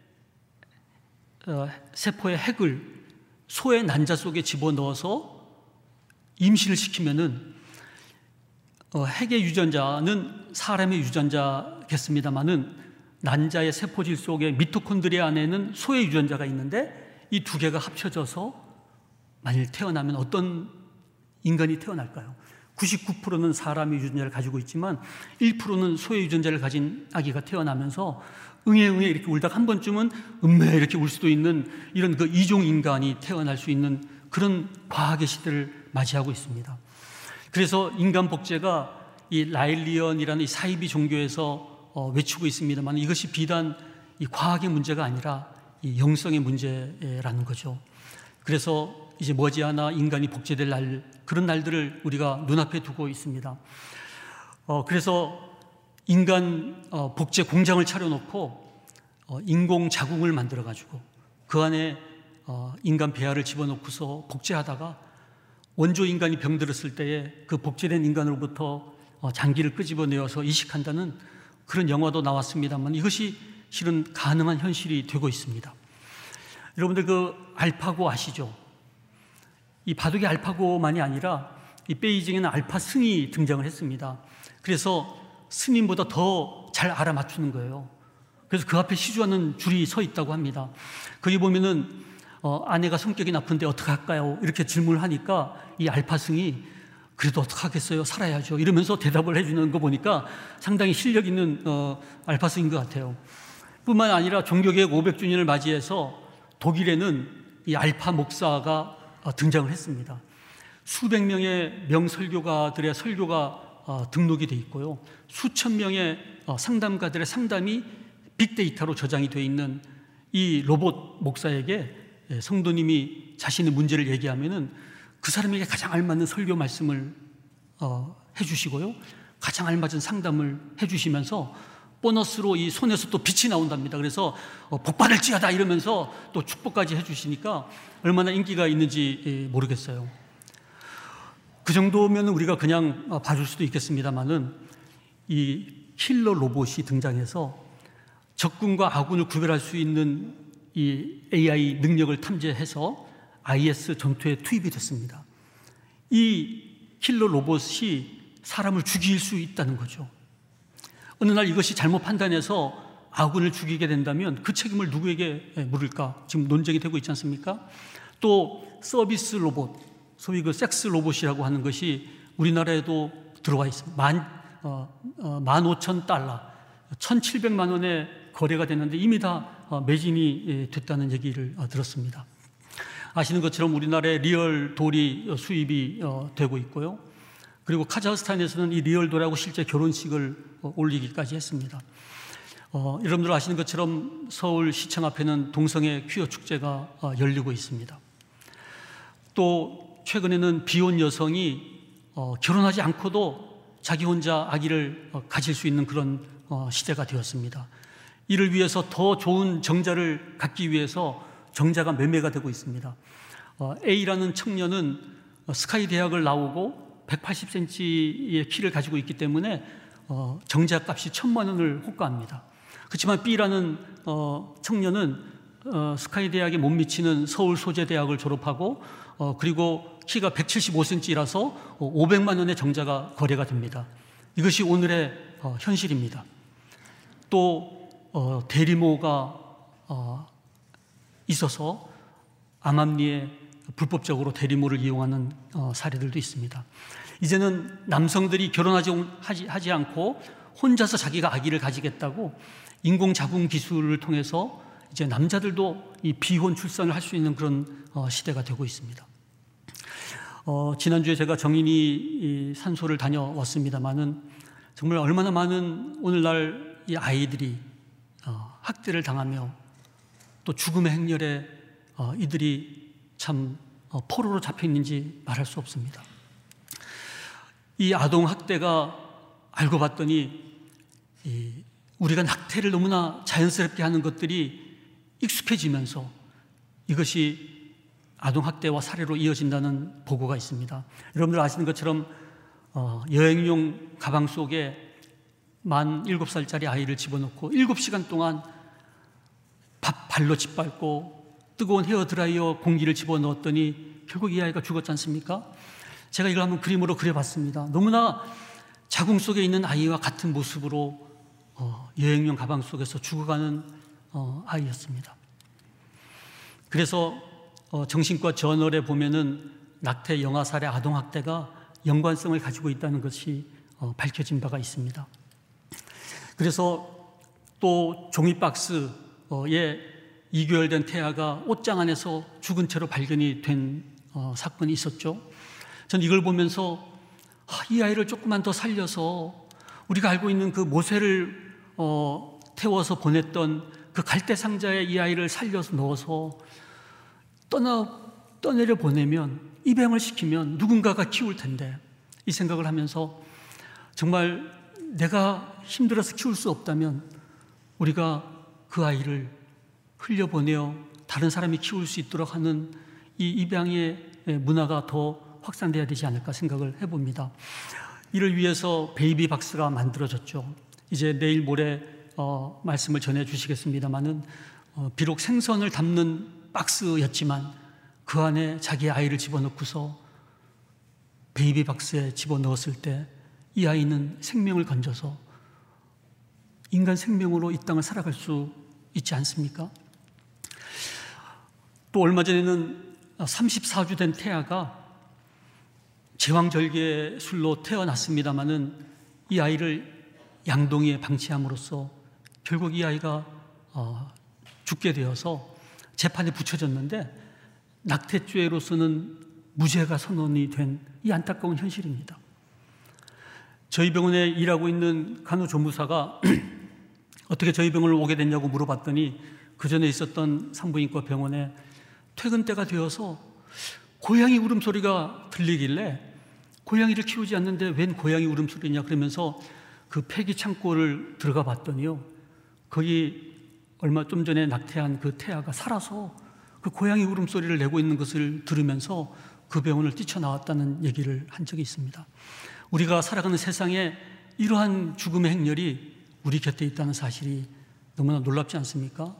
[SPEAKER 3] 세포의 핵을 소의 난자 속에 집어넣어서 임신을 시키면은 핵의 유전자는 사람의 유전자겠습니다만은 난자의 세포질 속에 미토콘드리아 안에는 소의 유전자가 있는데 이 두 개가 합쳐져서 만일 태어나면 어떤 인간이 태어날까요? 99%는 사람의 유전자를 가지고 있지만 1%는 소의 유전자를 가진 아기가 태어나면서 응애 이렇게 울다가 한 번쯤은 음메 이렇게 울 수도 있는 이런 그 이종 인간이 태어날 수 있는 그런 과학의 시대를 맞이하고 있습니다. 그래서 인간 복제가 이 라일리언이라는 이 사이비 종교에서 외치고 있습니다만 이것이 비단 이 과학의 문제가 아니라 이 영성의 문제라는 거죠. 그래서 이제 머지않아 인간이 복제될 날, 그런 날들을 우리가 눈앞에 두고 있습니다. 그래서 인간 복제 공장을 차려놓고 인공 자궁을 만들어가지고 그 안에 인간 배아를 집어넣고서 복제하다가 원조 인간이 병들었을 때에 그 복제된 인간으로부터 장기를 끄집어내어서 이식한다는 그런 영화도 나왔습니다만 이것이 실은 가능한 현실이 되고 있습니다. 여러분들 그 알파고 아시죠? 이 바둑의 알파고만이 아니라 이 베이징에는 알파 승이 등장을 했습니다. 그래서 스님보다 더 잘 알아맞추는 거예요. 그래서 그 앞에 시주하는 줄이 서 있다고 합니다. 거기 보면은 아내가 성격이 나쁜데 어떡할까요? 이렇게 질문을 하니까 이 알파승이 그래도 어떡하겠어요? 살아야죠. 이러면서 대답을 해주는 거 보니까 상당히 실력 있는 알파승인 것 같아요. 뿐만 아니라 종교개혁 500주년을 맞이해서 독일에는 이 알파 목사가 등장을 했습니다. 수백 명의 명설교가들의 설교가 등록이 돼 있고요. 수천 명의 상담가들의 상담이 빅데이터로 저장이 돼 있는 이 로봇 목사에게 성도님이 자신의 문제를 얘기하면은 그 사람에게 가장 알맞는 설교 말씀을 해주시고요. 가장 알맞은 상담을 해주시면서 보너스로 이 손에서 또 빛이 나온답니다. 그래서 복받을지어다 이러면서 또 축복까지 해주시니까 얼마나 인기가 있는지 모르겠어요. 그 정도면 우리가 그냥 봐줄 수도 있겠습니다만은 이 킬러 로봇이 등장해서 적군과 아군을 구별할 수 있는 이 AI 능력을 탐지해서 IS 전투에 투입이 됐습니다. 이 킬러 로봇이 사람을 죽일 수 있다는 거죠. 어느 날 이것이 잘못 판단해서 아군을 죽이게 된다면 그 책임을 누구에게 물을까? 지금 논쟁이 되고 있지 않습니까? 또 서비스 로봇, 소위 그 섹스 로봇이라고 하는 것이 우리나라에도 들어와 있습니다. 15,000달러, 1,700만 원에 거래가 됐는데 이미 다 매진이 됐다는 얘기를 들었습니다. 아시는 것처럼 우리나라에 리얼 돌이 수입이 되고 있고요. 그리고 카자흐스탄에서는 이 리얼 돌하고 실제 결혼식을 올리기까지 했습니다. 여러분들 아시는 것처럼 서울시청 앞에는 동성애 퀴어 축제가 열리고 있습니다. 또 최근에는 비혼 여성이 결혼하지 않고도 자기 혼자 아기를 가질 수 있는 그런 시대가 되었습니다. 이를 위해서 더 좋은 정자를 갖기 위해서 정자가 매매가 되고 있습니다. A라는 청년은 스카이 대학을 나오고 180cm의 키를 가지고 있기 때문에 정자값이 1,000만 원을 호가합니다. 그렇지만 B라는 청년은 스카이 대학에 못 미치는 서울 소재대학을 졸업하고 그리고 키가 175cm라서 500만 원의 정자가 거래가 됩니다. 이것이 오늘의 현실입니다. 또 대리모가 있어서 암암리에 불법적으로 대리모를 이용하는 사례들도 있습니다. 이제는 남성들이 결혼하지 않고 혼자서 자기가 아기를 가지겠다고 인공자궁 기술을 통해서 이제 남자들도 이 비혼 출산을 할 수 있는 그런 시대가 되고 있습니다. 지난주에 제가 정인이 산소를 다녀왔습니다만은 정말 얼마나 많은 오늘날 이 아이들이 학대를 당하며 또 죽음의 행렬에 이들이 참 포로로 잡혀 있는지 말할 수 없습니다. 이 아동 학대가 알고 봤더니 우리가 낙태를 너무나 자연스럽게 하는 것들이 익숙해지면서 이것이 아동 학대와 살해로 이어진다는 보고가 있습니다. 여러분들 아시는 것처럼 여행용 가방 속에 만 7살짜리 아이를 집어넣고 7시간 동안 발로 짓밟고 뜨거운 헤어드라이어 공기를 집어넣었더니 결국 이 아이가 죽었지 않습니까? 제가 이걸 한번 그림으로 그려봤습니다. 너무나 자궁 속에 있는 아이와 같은 모습으로 여행용 가방 속에서 죽어가는 아이였습니다. 그래서 정신과 저널에 보면은 낙태, 영아살해, 아동학대가 연관성을 가지고 있다는 것이 밝혀진 바가 있습니다. 그래서 또 종이박스에 2개월 된 태아가 옷장 안에서 죽은 채로 발견이 된 사건이 있었죠. 전 이걸 보면서 이 아이를 조금만 더 살려서 우리가 알고 있는 그 모세를 태워서 보냈던 그 갈대 상자에 이 아이를 살려서 넣어서 떠내려 보내면 입양을 시키면 누군가가 키울 텐데 이 생각을 하면서 정말 내가 힘들어서 키울 수 없다면 우리가 그 아이를 흘려보내어 다른 사람이 키울 수 있도록 하는 이 입양의 문화가 더 확산돼야 되지 않을까 생각을 해봅니다. 이를 위해서 베이비 박스가 만들어졌죠. 이제 내일 모레 말씀을 전해 주시겠습니다마는 비록 생선을 담는 박스였지만 그 안에 자기 아이를 집어넣고서 베이비 박스에 집어넣었을 때 이 아이는 생명을 건져서 인간 생명으로 이 땅을 살아갈 수 있지 않습니까? 또 얼마 전에는 34주 된 태아가 제왕절개술로 태어났습니다마는 이 아이를 양동이에 방치함으로써 결국 이 아이가 죽게 되어서 재판에 붙여졌는데 낙태죄로서는 무죄가 선언이 된 이 안타까운 현실입니다. 저희 병원에 일하고 있는 간호조무사가 어떻게 저희 병원을 오게 됐냐고 물어봤더니 그 전에 있었던 산부인과 병원에 퇴근 때가 되어서 고양이 울음소리가 들리길래 고양이를 키우지 않는데 웬 고양이 울음소리냐 그러면서 그 폐기 창고를 들어가 봤더니요, 거기 얼마 좀 전에 낙태한 그 태아가 살아서 그 고양이 울음소리를 내고 있는 것을 들으면서 그 병원을 뛰쳐나왔다는 얘기를 한 적이 있습니다. 우리가 살아가는 세상에 이러한 죽음의 행렬이 우리 곁에 있다는 사실이 너무나 놀랍지 않습니까?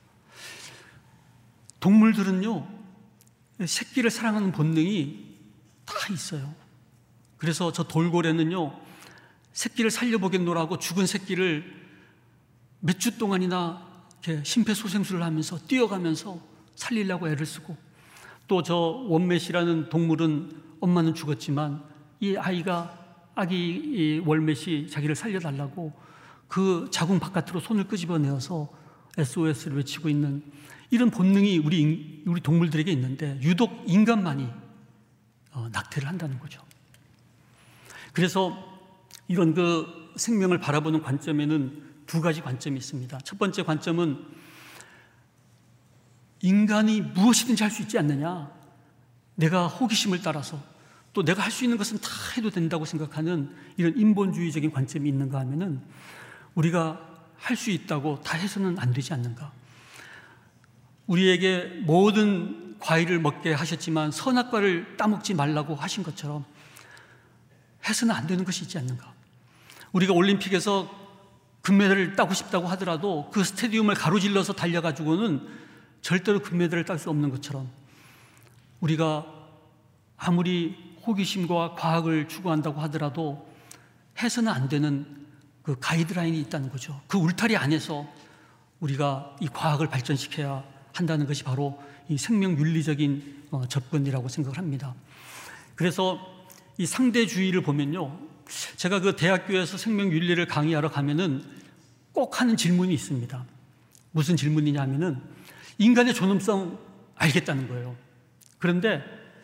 [SPEAKER 3] 동물들은요, 새끼를 사랑하는 본능이 다 있어요. 그래서 저 돌고래는요, 새끼를 살려보겠노라고 죽은 새끼를 몇 주 동안이나 이렇게 심폐소생술을 하면서 뛰어가면서 살리려고 애를 쓰고, 또 저 원맷이라는 동물은 엄마는 죽었지만 이 아기 월맷이 자기를 살려달라고 그 자궁 바깥으로 손을 끄집어내어서 SOS를 외치고 있는 이런 본능이 우리 동물들에게 있는데 유독 인간만이 낙태를 한다는 거죠. 그래서 이런 그 생명을 바라보는 관점에는 두 가지 관점이 있습니다. 첫 번째 관점은 인간이 무엇이든지 할 수 있지 않느냐, 내가 호기심을 따라서 또 내가 할 수 있는 것은 다 해도 된다고 생각하는 이런 인본주의적인 관점이 있는가 하면은 우리가 할 수 있다고 다 해서는 안 되지 않는가. 우리에게 모든 과일을 먹게 하셨지만 선악과를 따먹지 말라고 하신 것처럼 해서는 안 되는 것이 있지 않는가. 우리가 올림픽에서 금메달을 따고 싶다고 하더라도 그 스테디움을 가로질러서 달려가지고는 절대로 금메달을 딸 수 없는 것처럼 우리가 아무리 호기심과 과학을 추구한다고 하더라도 해서는 안 되는 그 가이드라인이 있다는 거죠. 그 울타리 안에서 우리가 이 과학을 발전시켜야 한다는 것이 바로 이 생명윤리적인 접근이라고 생각을 합니다. 그래서 이 상대주의를 보면요, 제가 그 대학교에서 생명윤리를 강의하러 가면은 꼭 하는 질문이 있습니다. 무슨 질문이냐 하면은 인간의 존엄성 알겠다는 거예요. 그런데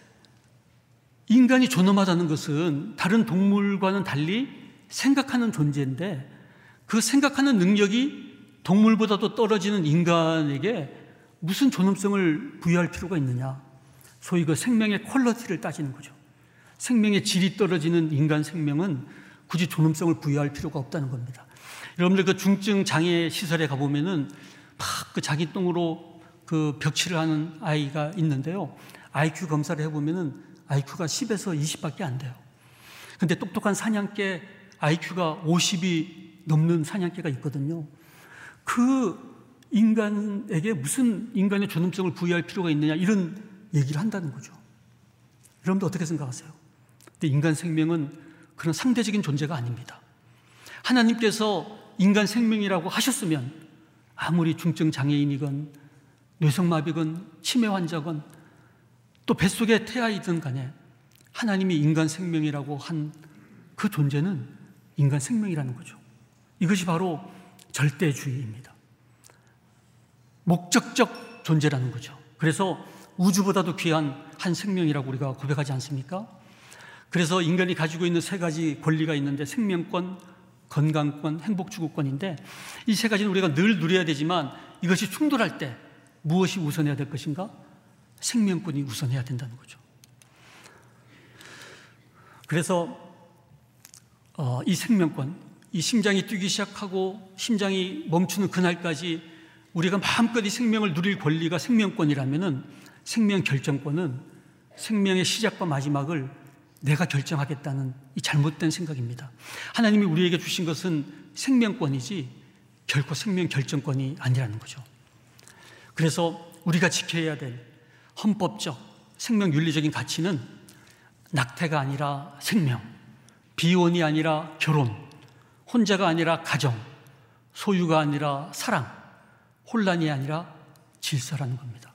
[SPEAKER 3] 인간이 존엄하다는 것은 다른 동물과는 달리 생각하는 존재인데 그 생각하는 능력이 동물보다도 떨어지는 인간에게 무슨 존엄성을 부여할 필요가 있느냐. 소위 그 생명의 퀄리티를 따지는 거죠. 생명의 질이 떨어지는 인간 생명은 굳이 존엄성을 부여할 필요가 없다는 겁니다. 여러분들 그 중증 장애 시설에 가보면은 막 그 자기 똥으로 그 벽칠을 하는 아이가 있는데요, IQ 검사를 해보면은 IQ가 10에서 20밖에 안 돼요. 근데 똑똑한 사냥개 IQ가 50이 넘는 사냥개가 있거든요. 그 인간에게 무슨 인간의 존엄성을 부여할 필요가 있느냐, 이런 얘기를 한다는 거죠. 여러분들 어떻게 생각하세요? 근데 인간 생명은 그런 상대적인 존재가 아닙니다. 하나님께서 인간 생명이라고 하셨으면 아무리 중증 장애인이건 뇌성마비건 치매 환자건 또 뱃속의 태아이든 간에 하나님이 인간 생명이라고 한 그 존재는 인간 생명이라는 거죠. 이것이 바로 절대주의입니다. 목적적 존재라는 거죠. 그래서 우주보다도 귀한 한 생명이라고 우리가 고백하지 않습니까? 그래서 인간이 가지고 있는 세 가지 권리가 있는데 생명권, 건강권, 행복추구권인데 이 세 가지는 우리가 늘 누려야 되지만 이것이 충돌할 때 무엇이 우선해야 될 것인가? 생명권이 우선해야 된다는 거죠. 그래서 이 생명권, 이 심장이 뛰기 시작하고 심장이 멈추는 그날까지 우리가 마음껏 이 생명을 누릴 권리가 생명권이라면은 생명 결정권은 생명의 시작과 마지막을 내가 결정하겠다는 이 잘못된 생각입니다. 하나님이 우리에게 주신 것은 생명권이지 결코 생명 결정권이 아니라는 거죠. 그래서 우리가 지켜야 될 헌법적 생명윤리적인 가치는 낙태가 아니라 생명, 비혼이 아니라 결혼, 혼자가 아니라 가정, 소유가 아니라 사랑, 혼란이 아니라 질서라는 겁니다.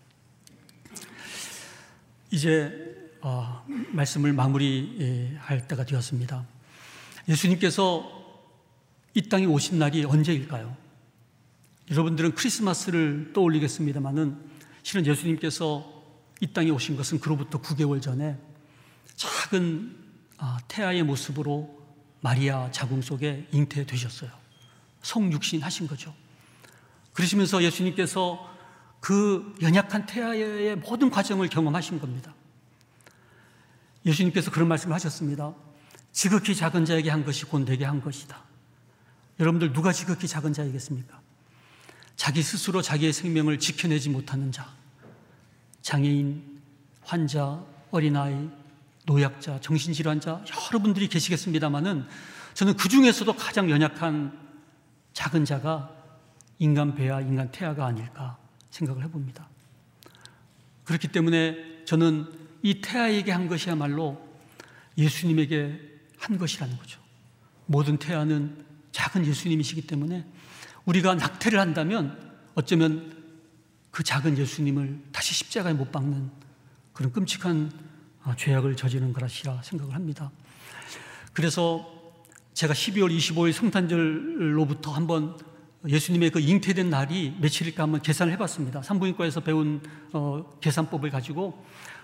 [SPEAKER 3] 이제 말씀을 마무리할 때가 되었습니다. 예수님께서 이 땅에 오신 날이 언제일까요? 여러분들은 크리스마스를 떠올리겠습니다마는 실은 예수님께서 이 땅에 오신 것은 그로부터 9개월 전에 작은 태아의 모습으로 마리아 자궁 속에 잉태되셨어요. 성육신 하신 거죠. 그러시면서 예수님께서 그 연약한 태아의 모든 과정을 경험하신 겁니다. 예수님께서 그런 말씀을 하셨습니다. 지극히 작은 자에게 한 것이 곧 내게 한 것이다. 여러분들 누가 지극히 작은 자이겠습니까? 자기 스스로 자기의 생명을 지켜내지 못하는 자, 장애인, 환자, 어린아이, 노약자, 정신질환자 여러분들이 계시겠습니다마는 저는 그 중에서도 가장 연약한 작은 자가 인간 배아, 인간 태아가 아닐까 생각을 해봅니다. 그렇기 때문에 저는 이 태아에게 한 것이야말로 예수님에게 한 것이라는 거죠. 모든 태아는 작은 예수님이시기 때문에 우리가 낙태를 한다면 어쩌면 그 작은 예수님을 다시 십자가에 못 박는 그런 끔찍한 죄악을 저지른 것이라 생각을 합니다. 그래서 제가 12월 25일 성탄절로부터 한번 예수님의 그 잉태된 날이 며칠일까 한번 계산을 해봤습니다. 산부인과에서 배운 계산법을 가지고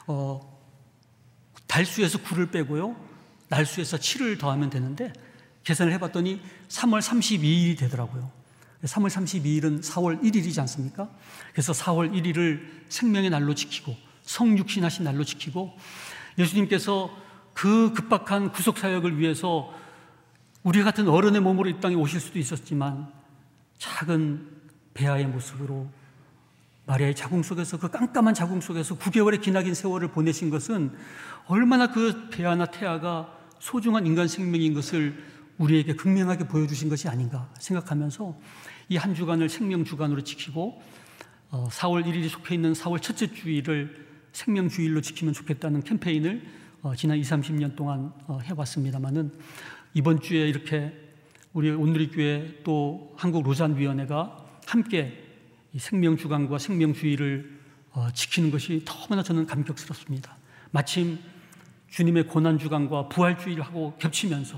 [SPEAKER 3] 달수에서 9를 빼고요, 날수에서 7을 더하면 되는데 계산을 해봤더니 3월 32일이 되더라고요. 3월 32일은 4월 1일이지 않습니까? 그래서 4월 1일을 생명의 날로 지키고 성육신하신 날로 지키고 예수님께서 그 급박한 구속사역을 위해서 우리 같은 어른의 몸으로 이 땅에 오실 수도 있었지만 작은 배아의 모습으로 마리아의 자궁 속에서, 그 깜깜한 자궁 속에서 9개월의 기나긴 세월을 보내신 것은 얼마나 그 배아나 태아가 소중한 인간 생명인 것을 우리에게 극명하게 보여주신 것이 아닌가 생각하면서 이 한 주간을 생명주간으로 지키고 4월 1일이 속해 있는 4월 첫째 주일을 생명주일로 지키면 좋겠다는 캠페인을 지난 20, 30년 동안 해왔습니다마는 이번 주에 이렇게 우리 온누리교회 또 한국로잔위원회가 함께 이 생명주간과 생명주일을 지키는 것이 너무나 저는 감격스럽습니다. 마침 주님의 고난주간과 부활주일하고 겹치면서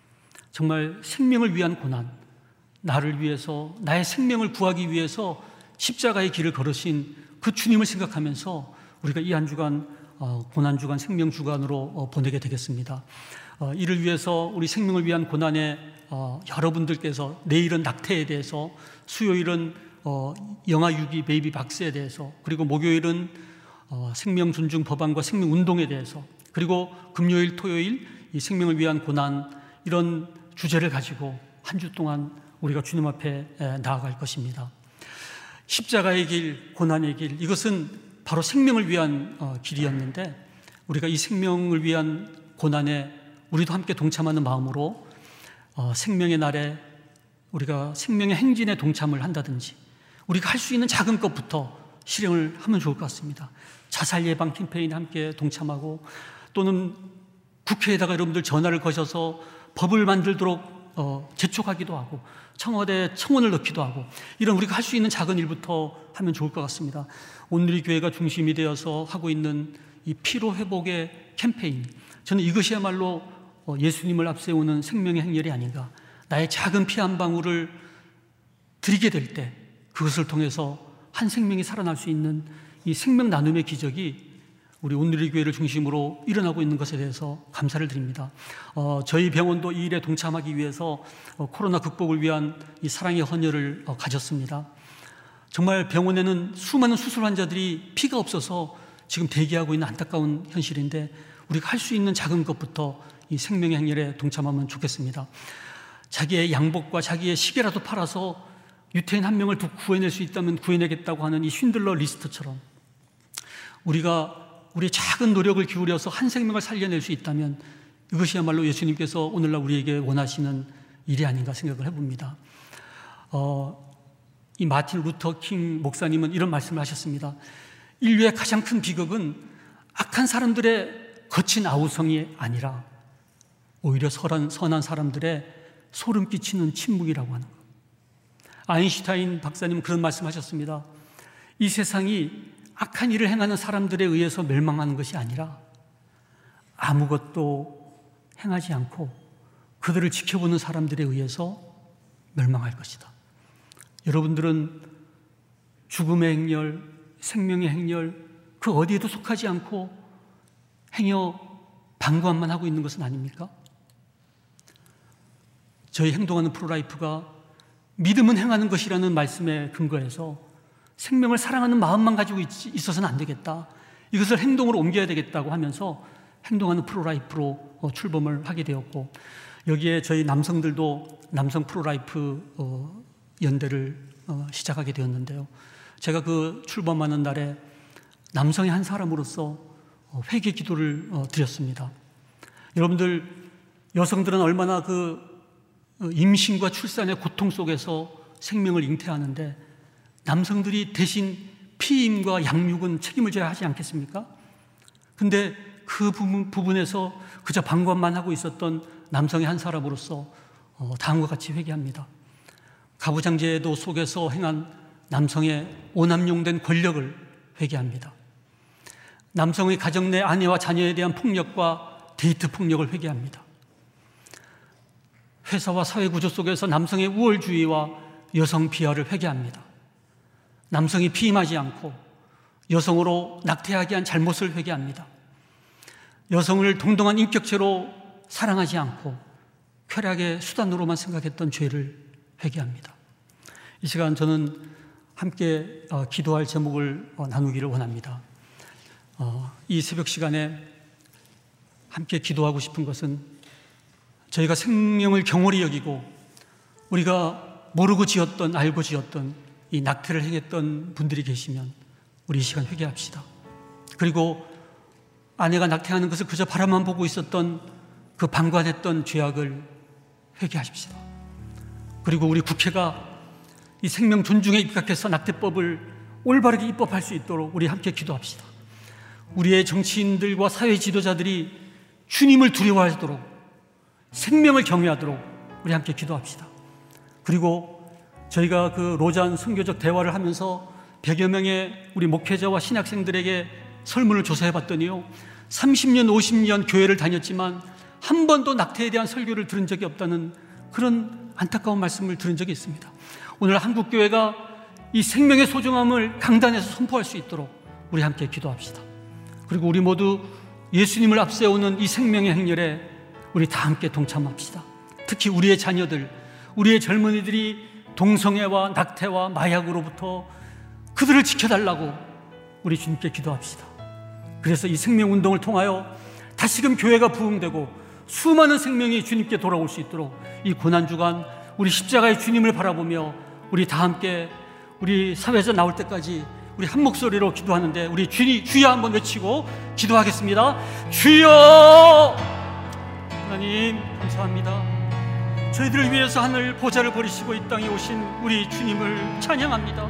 [SPEAKER 3] 정말 생명을 위한 고난, 나를 위해서, 나의 생명을 구하기 위해서 십자가의 길을 걸으신 그 주님을 생각하면서 우리가 이 한 주간 고난주간, 생명주간으로 보내게 되겠습니다. 이를 위해서 우리 생명을 위한 고난에 여러분들께서 내일은 낙태에 대해서, 수요일은 영아유기 베이비 박스에 대해서, 그리고 목요일은 생명 존중 법안과 생명 운동에 대해서, 그리고 금요일, 토요일 이 생명을 위한 고난, 이런 주제를 가지고 한 주 동안 우리가 주님 앞에 나아갈 것입니다. 십자가의 길, 고난의 길, 이것은 바로 생명을 위한 길이었는데 우리가 이 생명을 위한 고난에 우리도 함께 동참하는 마음으로 생명의 날에 우리가 생명의 행진에 동참을 한다든지 우리가 할 수 있는 작은 것부터 실행을 하면 좋을 것 같습니다. 자살 예방 캠페인에 함께 동참하고, 또는 국회에다가 여러분들 전화를 거셔서 법을 만들도록 재촉하기도 하고, 청와대에 청원을 넣기도 하고, 이런 우리가 할 수 있는 작은 일부터 하면 좋을 것 같습니다. 온누리 교회가 중심이 되어서 하고 있는 이 피로 회복의 캠페인, 저는 이것이야말로 예수님을 앞세우는 생명의 행렬이 아닌가. 나의 작은 피 한 방울을 드리게 될 때 그것을 통해서 한 생명이 살아날 수 있는 이 생명 나눔의 기적이 우리 온누리 교회를 중심으로 일어나고 있는 것에 대해서 감사를 드립니다. 저희 병원도 이 일에 동참하기 위해서 코로나 극복을 위한 이 사랑의 헌혈을 가졌습니다. 정말 병원에는 수많은 수술 환자들이 피가 없어서 지금 대기하고 있는 안타까운 현실인데 우리가 할 수 있는 작은 것부터 이 생명의 행렬에 동참하면 좋겠습니다. 자기의 양복과 자기의 시계라도 팔아서 유태인 한 명을 구해낼 수 있다면 구해내겠다고 하는 이 쉰들러 리스트처럼 우리가 우리의 작은 노력을 기울여서 한 생명을 살려낼 수 있다면 이것이야말로 예수님께서 오늘날 우리에게 원하시는 일이 아닌가 생각을 해봅니다. 이 마틴 루터 킹 목사님은 이런 말씀을 하셨습니다. 인류의 가장 큰 비극은 악한 사람들의 거친 아우성이 아니라 오히려 선한 사람들의 소름 끼치는 침묵이라고 하는 것. 아인슈타인 박사님은 그런 말씀하셨습니다. 이 세상이 악한 일을 행하는 사람들에 의해서 멸망하는 것이 아니라 아무것도 행하지 않고 그들을 지켜보는 사람들에 의해서 멸망할 것이다. 여러분들은 죽음의 행렬, 생명의 행렬 그 어디에도 속하지 않고 행여 방관만 하고 있는 것은 아닙니까? 저희 행동하는 프로라이프가 믿음은 행하는 것이라는 말씀에 근거해서 생명을 사랑하는 마음만 가지고 있어서는 안 되겠다. 이것을 행동으로 옮겨야 되겠다고 하면서 행동하는 프로라이프로 출범을 하게 되었고, 여기에 저희 남성들도 남성 프로라이프 연대를 시작하게 되었는데요. 제가 그 출범하는 날에 남성의 한 사람으로서 회개 기도를 드렸습니다. 여러분들, 여성들은 얼마나 그 임신과 출산의 고통 속에서 생명을 잉태하는데 남성들이 대신 피임과 양육은 책임을 져야 하지 않겠습니까? 근데 그 부분에서 그저 방관만 하고 있었던 남성의 한 사람으로서 다음과 같이 회개합니다. 가부장제도 속에서 행한 남성의 오남용된 권력을 회개합니다. 남성의 가정 내 아내와 자녀에 대한 폭력과 데이트 폭력을 회개합니다. 회사와 사회 구조 속에서 남성의 우월주의와 여성 비하를 회개합니다. 남성이 피임하지 않고 여성으로 낙태하게 한 잘못을 회개합니다. 여성을 동등한 인격체로 사랑하지 않고 쾌락의 수단으로만 생각했던 죄를 회개합니다. 이 시간 저는 함께 기도할 제목을 나누기를 원합니다. 이 새벽 시간에 함께 기도하고 싶은 것은 저희가 생명을 경홀히 여기고 우리가 모르고 지었던, 알고 지었던 이 낙태를 행했던 분들이 계시면 우리 이 시간 회개합시다. 그리고 아내가 낙태하는 것을 그저 바라만 보고 있었던 그 방관했던 죄악을 회개하십시다. 그리고 우리 국회가 이 생명 존중에 입각해서 낙태법을 올바르게 입법할 수 있도록 우리 함께 기도합시다. 우리의 정치인들과 사회 지도자들이 주님을 두려워하도록, 생명을 경외하도록 우리 함께 기도합시다. 그리고 저희가 그 로잔 선교적 대화를 하면서 100여 명의 우리 목회자와 신학생들에게 설문을 조사해 봤더니요, 30년, 50년 교회를 다녔지만 한 번도 낙태에 대한 설교를 들은 적이 없다는 그런 안타까운 말씀을 들은 적이 있습니다. 오늘 한국교회가 이 생명의 소중함을 강단에서 선포할 수 있도록 우리 함께 기도합시다. 그리고 우리 모두 예수님을 앞세우는 이 생명의 행렬에 우리 다 함께 동참합시다. 특히 우리의 자녀들, 우리의 젊은이들이 동성애와 낙태와 마약으로부터 그들을 지켜달라고 우리 주님께 기도합시다. 그래서 이 생명운동을 통하여 다시금 교회가 부흥되고 수많은 생명이 주님께 돌아올 수 있도록 이 고난주간 우리 십자가의 주님을 바라보며 우리 다 함께 우리 사회에서 나올 때까지 우리 한 목소리로 기도하는데, 우리 주여 한번 외치고 기도하겠습니다. 주여! 하나님 감사합니다. 저희들을 위해서 하늘 보좌를 버리시고 이 땅에 오신 우리 주님을 찬양합니다.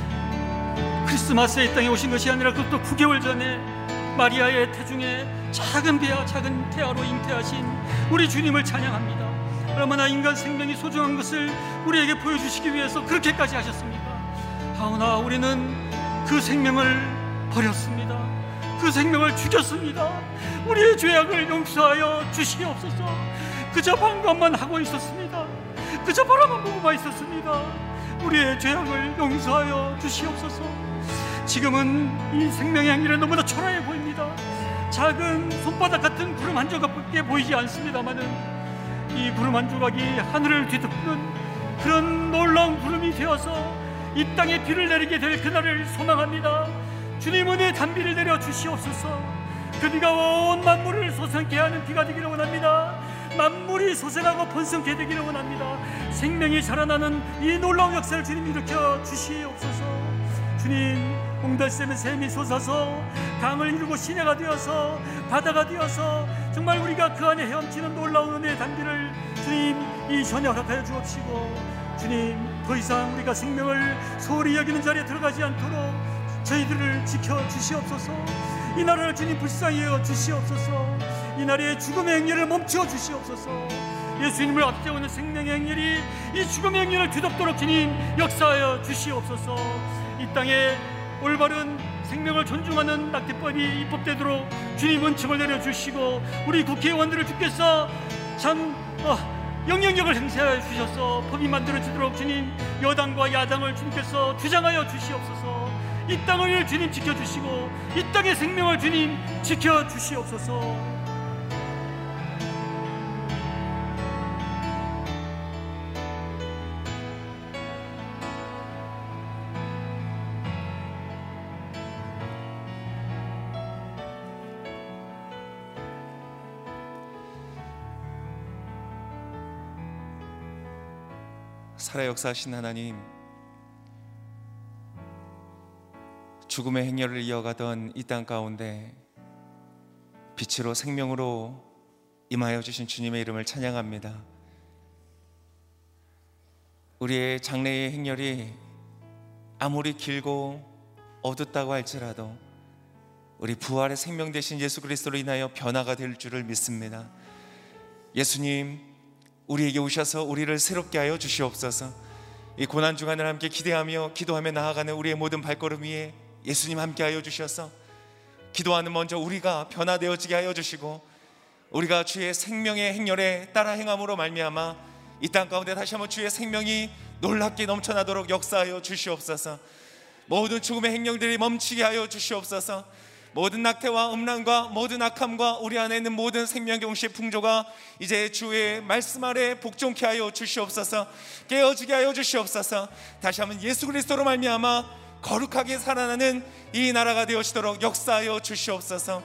[SPEAKER 3] 크리스마스에 이 땅에 오신 것이 아니라 그것도 9개월 전에 마리아의 태중에 작은 태아로 잉태하신 우리 주님을 찬양합니다. 얼마나 인간 생명이 소중한 것을 우리에게 보여주시기 위해서 그렇게까지 하셨습니까? 하오나 우리는 그 생명을 버렸습니다. 그 생명을 죽였습니다. 우리의 죄악을 용서하여 주시옵소서. 그저 방관만 하고 있었습니다. 그저 바라만 보고만 있었습니다. 우리의 죄악을 용서하여 주시옵소서. 지금은 이 생명의 행렬에 너무나 초라해 보입니다. 작은 손바닥 같은 구름 한 조각밖에 보이지 않습니다마는 이 구름 한 조각이 하늘을 뒤덮는 그런 놀라운 구름이 되어서 이 땅에 비를 내리게 될 그날을 소망합니다. 주님 은혜의 단비를 내려 주시옵소서. 그 비가 온 만물을 소생케 하는 비가 되기를 원합니다. 만물이 소생하고 번성케 되기를 원합니다. 생명이 자라나는 이 놀라운 역사를 주님 일으켜 주시옵소서. 주님, 옹달샘의 샘이 솟아서 강을 이루고 시내가 되어서 바다가 되어서 정말 우리가 그 안에 헤엄치는 놀라운 은혜의 단비를 주님 이 전에 허락하여 주옵시고, 주님 더 이상 우리가 생명을 소홀히 여기는 자리에 들어가지 않도록 저희들을 지켜주시옵소서. 이 나라를 주님 불쌍히 여겨 주시옵소서. 이 나라의 죽음의 행렬을 멈춰 주시옵소서. 예수님을 앞세우는 생명의 행렬이 이 죽음의 행렬을 뒤덮도록 주님 역사하여 주시옵소서. 이 땅에 올바른 생명을 존중하는 낙태법이 입법되도록 주님 원칙을 내려주시고, 우리 국회의원들을 주께서 참 영향력을 행사하여 주셔서 법이 만들어지도록 주님 여당과 야당을 주님께서 주장하여 주시옵소서. 이 땅을 주님 지켜주시고 이 땅의 생명을 주님 지켜주시옵소서.
[SPEAKER 4] 살아 역사하신 하나님, 죽음의 행렬을 이어가던 이 땅 가운데 빛으로 생명으로 임하여 주신 주님의 이름을 찬양합니다. 우리의 장래의 행렬이 아무리 길고 어둡다고 할지라도 우리 부활의 생명 되신 예수 그리스도로 인하여 변화가 될 줄을 믿습니다. 예수님, 우리에게 오셔서 우리를 새롭게 하여 주시옵소서. 이 고난 주간을 함께 기대하며 기도하며 나아가는 우리의 모든 발걸음 위에 예수님 함께 하여 주셔서 기도하는 먼저 우리가 변화되어지게 하여 주시고, 우리가 주의 생명의 행렬에 따라 행함으로 말미암아 이 땅 가운데 다시 한번 주의 생명이 놀랍게 넘쳐나도록 역사하여 주시옵소서. 모든 죽음의 행렬들이 멈추게 하여 주시옵소서. 모든 낙태와 음란과 모든 악함과 우리 안에 있는 모든 생명 경시의 풍조가 이제 주의 말씀 아래 복종케 하여 주시옵소서. 깨어지게 하여 주시옵소서. 다시 한번 예수 그리스도로 말미암아 거룩하게 살아나는 이 나라가 되어지도록 역사하여 주시옵소서.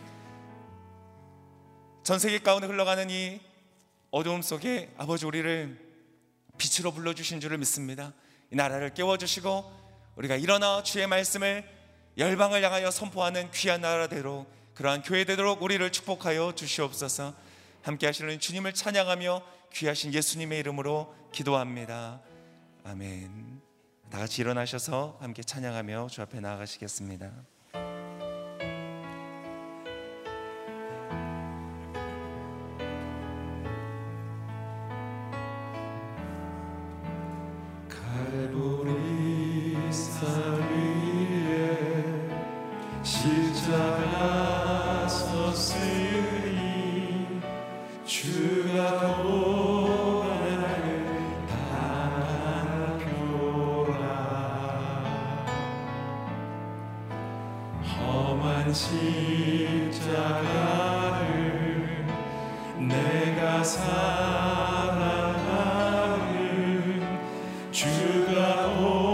[SPEAKER 4] 전 세계 가운데 흘러가는 이 어두움 속에 아버지 우리를 빛으로 불러주신 줄을 믿습니다. 이 나라를 깨워주시고 우리가 일어나 주의 말씀을 열방을 향하여 선포하는 귀한 나라대로, 그러한 교회 되도록 우리를 축복하여 주시옵소서. 함께 하시는 주님을 찬양하며 귀하신 예수님의 이름으로 기도합니다. 아멘. 다 같이 일어나셔서 함께 찬양하며 주 앞에 나아가시겠습니다.
[SPEAKER 5] 갈보리 산 십자가 섰으니 주가 고난을 당한 표라. 험한 십자가를 내가 사랑하는 주가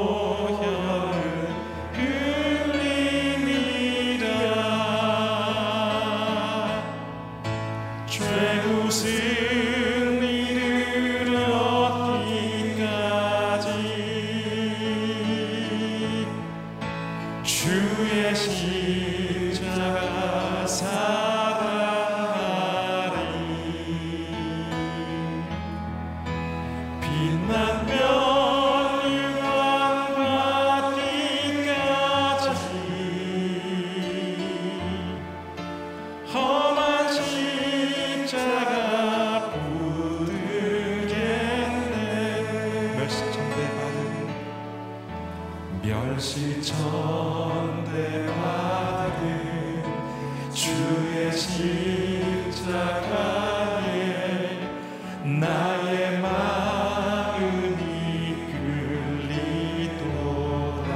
[SPEAKER 5] 주의 십자가 사랑하리. 빛난 멸류관 받기까지 험한 십자가 붙들겠네. 멸시천대받은 주의 십자가에 나의 마음이 끌리도다.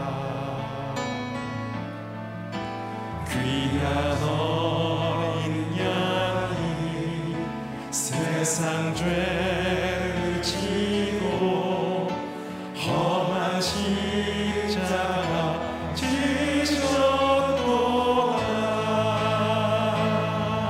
[SPEAKER 5] 귀한 어린 양이 세상 죄를 지고 험한 십자가 지셨도다.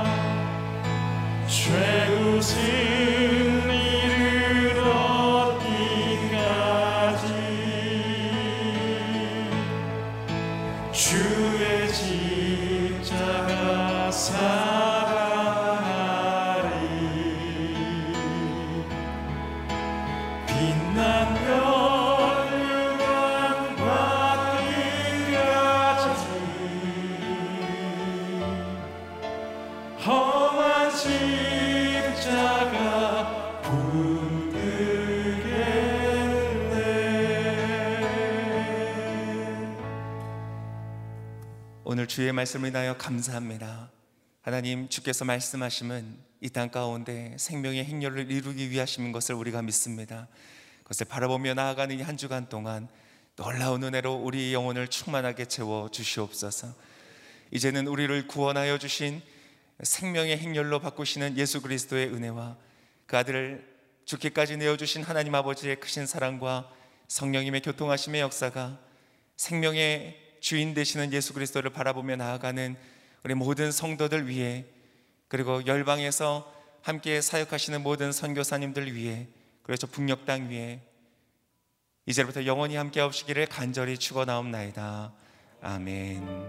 [SPEAKER 4] 오늘 주의 말씀을 인하여 감사합니다. 하나님, 주께서 말씀하심은 이 땅 가운데 생명의 행렬을 이루기 위하심인 것을 우리가 믿습니다. 그것을 바라보며 나아가는 이 한 주간 동안 놀라운 은혜로 우리의 영혼을 충만하게 채워 주시옵소서. 이제는 우리를 구원하여 주신 생명의 행렬로 바꾸시는 예수 그리스도의 은혜와 그 아들을 죽기까지 내어주신 하나님 아버지의 크신 사랑과 성령님의 교통하심의 역사가 생명의 주인 되시는 예수 그리스도를 바라보며 나아가는 우리 모든 성도들 위해, 그리고 열방에서 함께 사역하시는 모든 선교사님들 위해, 그리고 저 북녘 땅 위에 이제부터 영원히 함께 하시기를 간절히 축원하옵나이다. 아멘.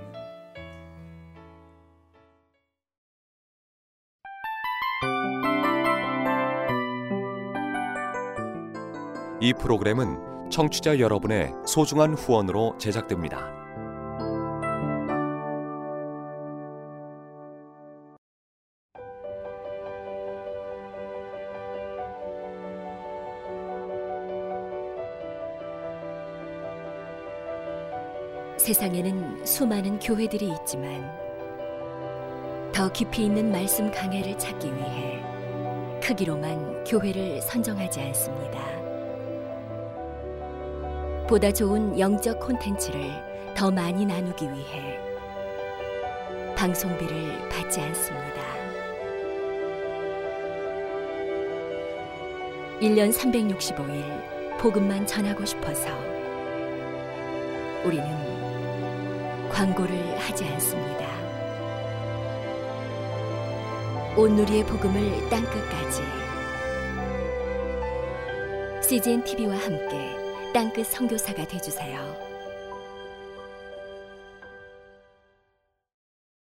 [SPEAKER 6] 이 프로그램은 청취자 여러분의 소중한 후원으로 제작됩니다.
[SPEAKER 7] 세상에는 수많은 교회들이 있지만 더 깊이 있는 말씀 강해를 찾기 위해 크기로만 교회를 선정하지 않습니다. 보다 좋은 영적 콘텐츠를 더 많이 나누기 위해 방송비를 받지 않습니다. 1년 365일 복음만 전하고 싶어서 우리는 광고를 하지 않습니다. 온누리의 복음을 땅끝까지 CGN TV와 함께 땅끝 선교사가 되어주세요.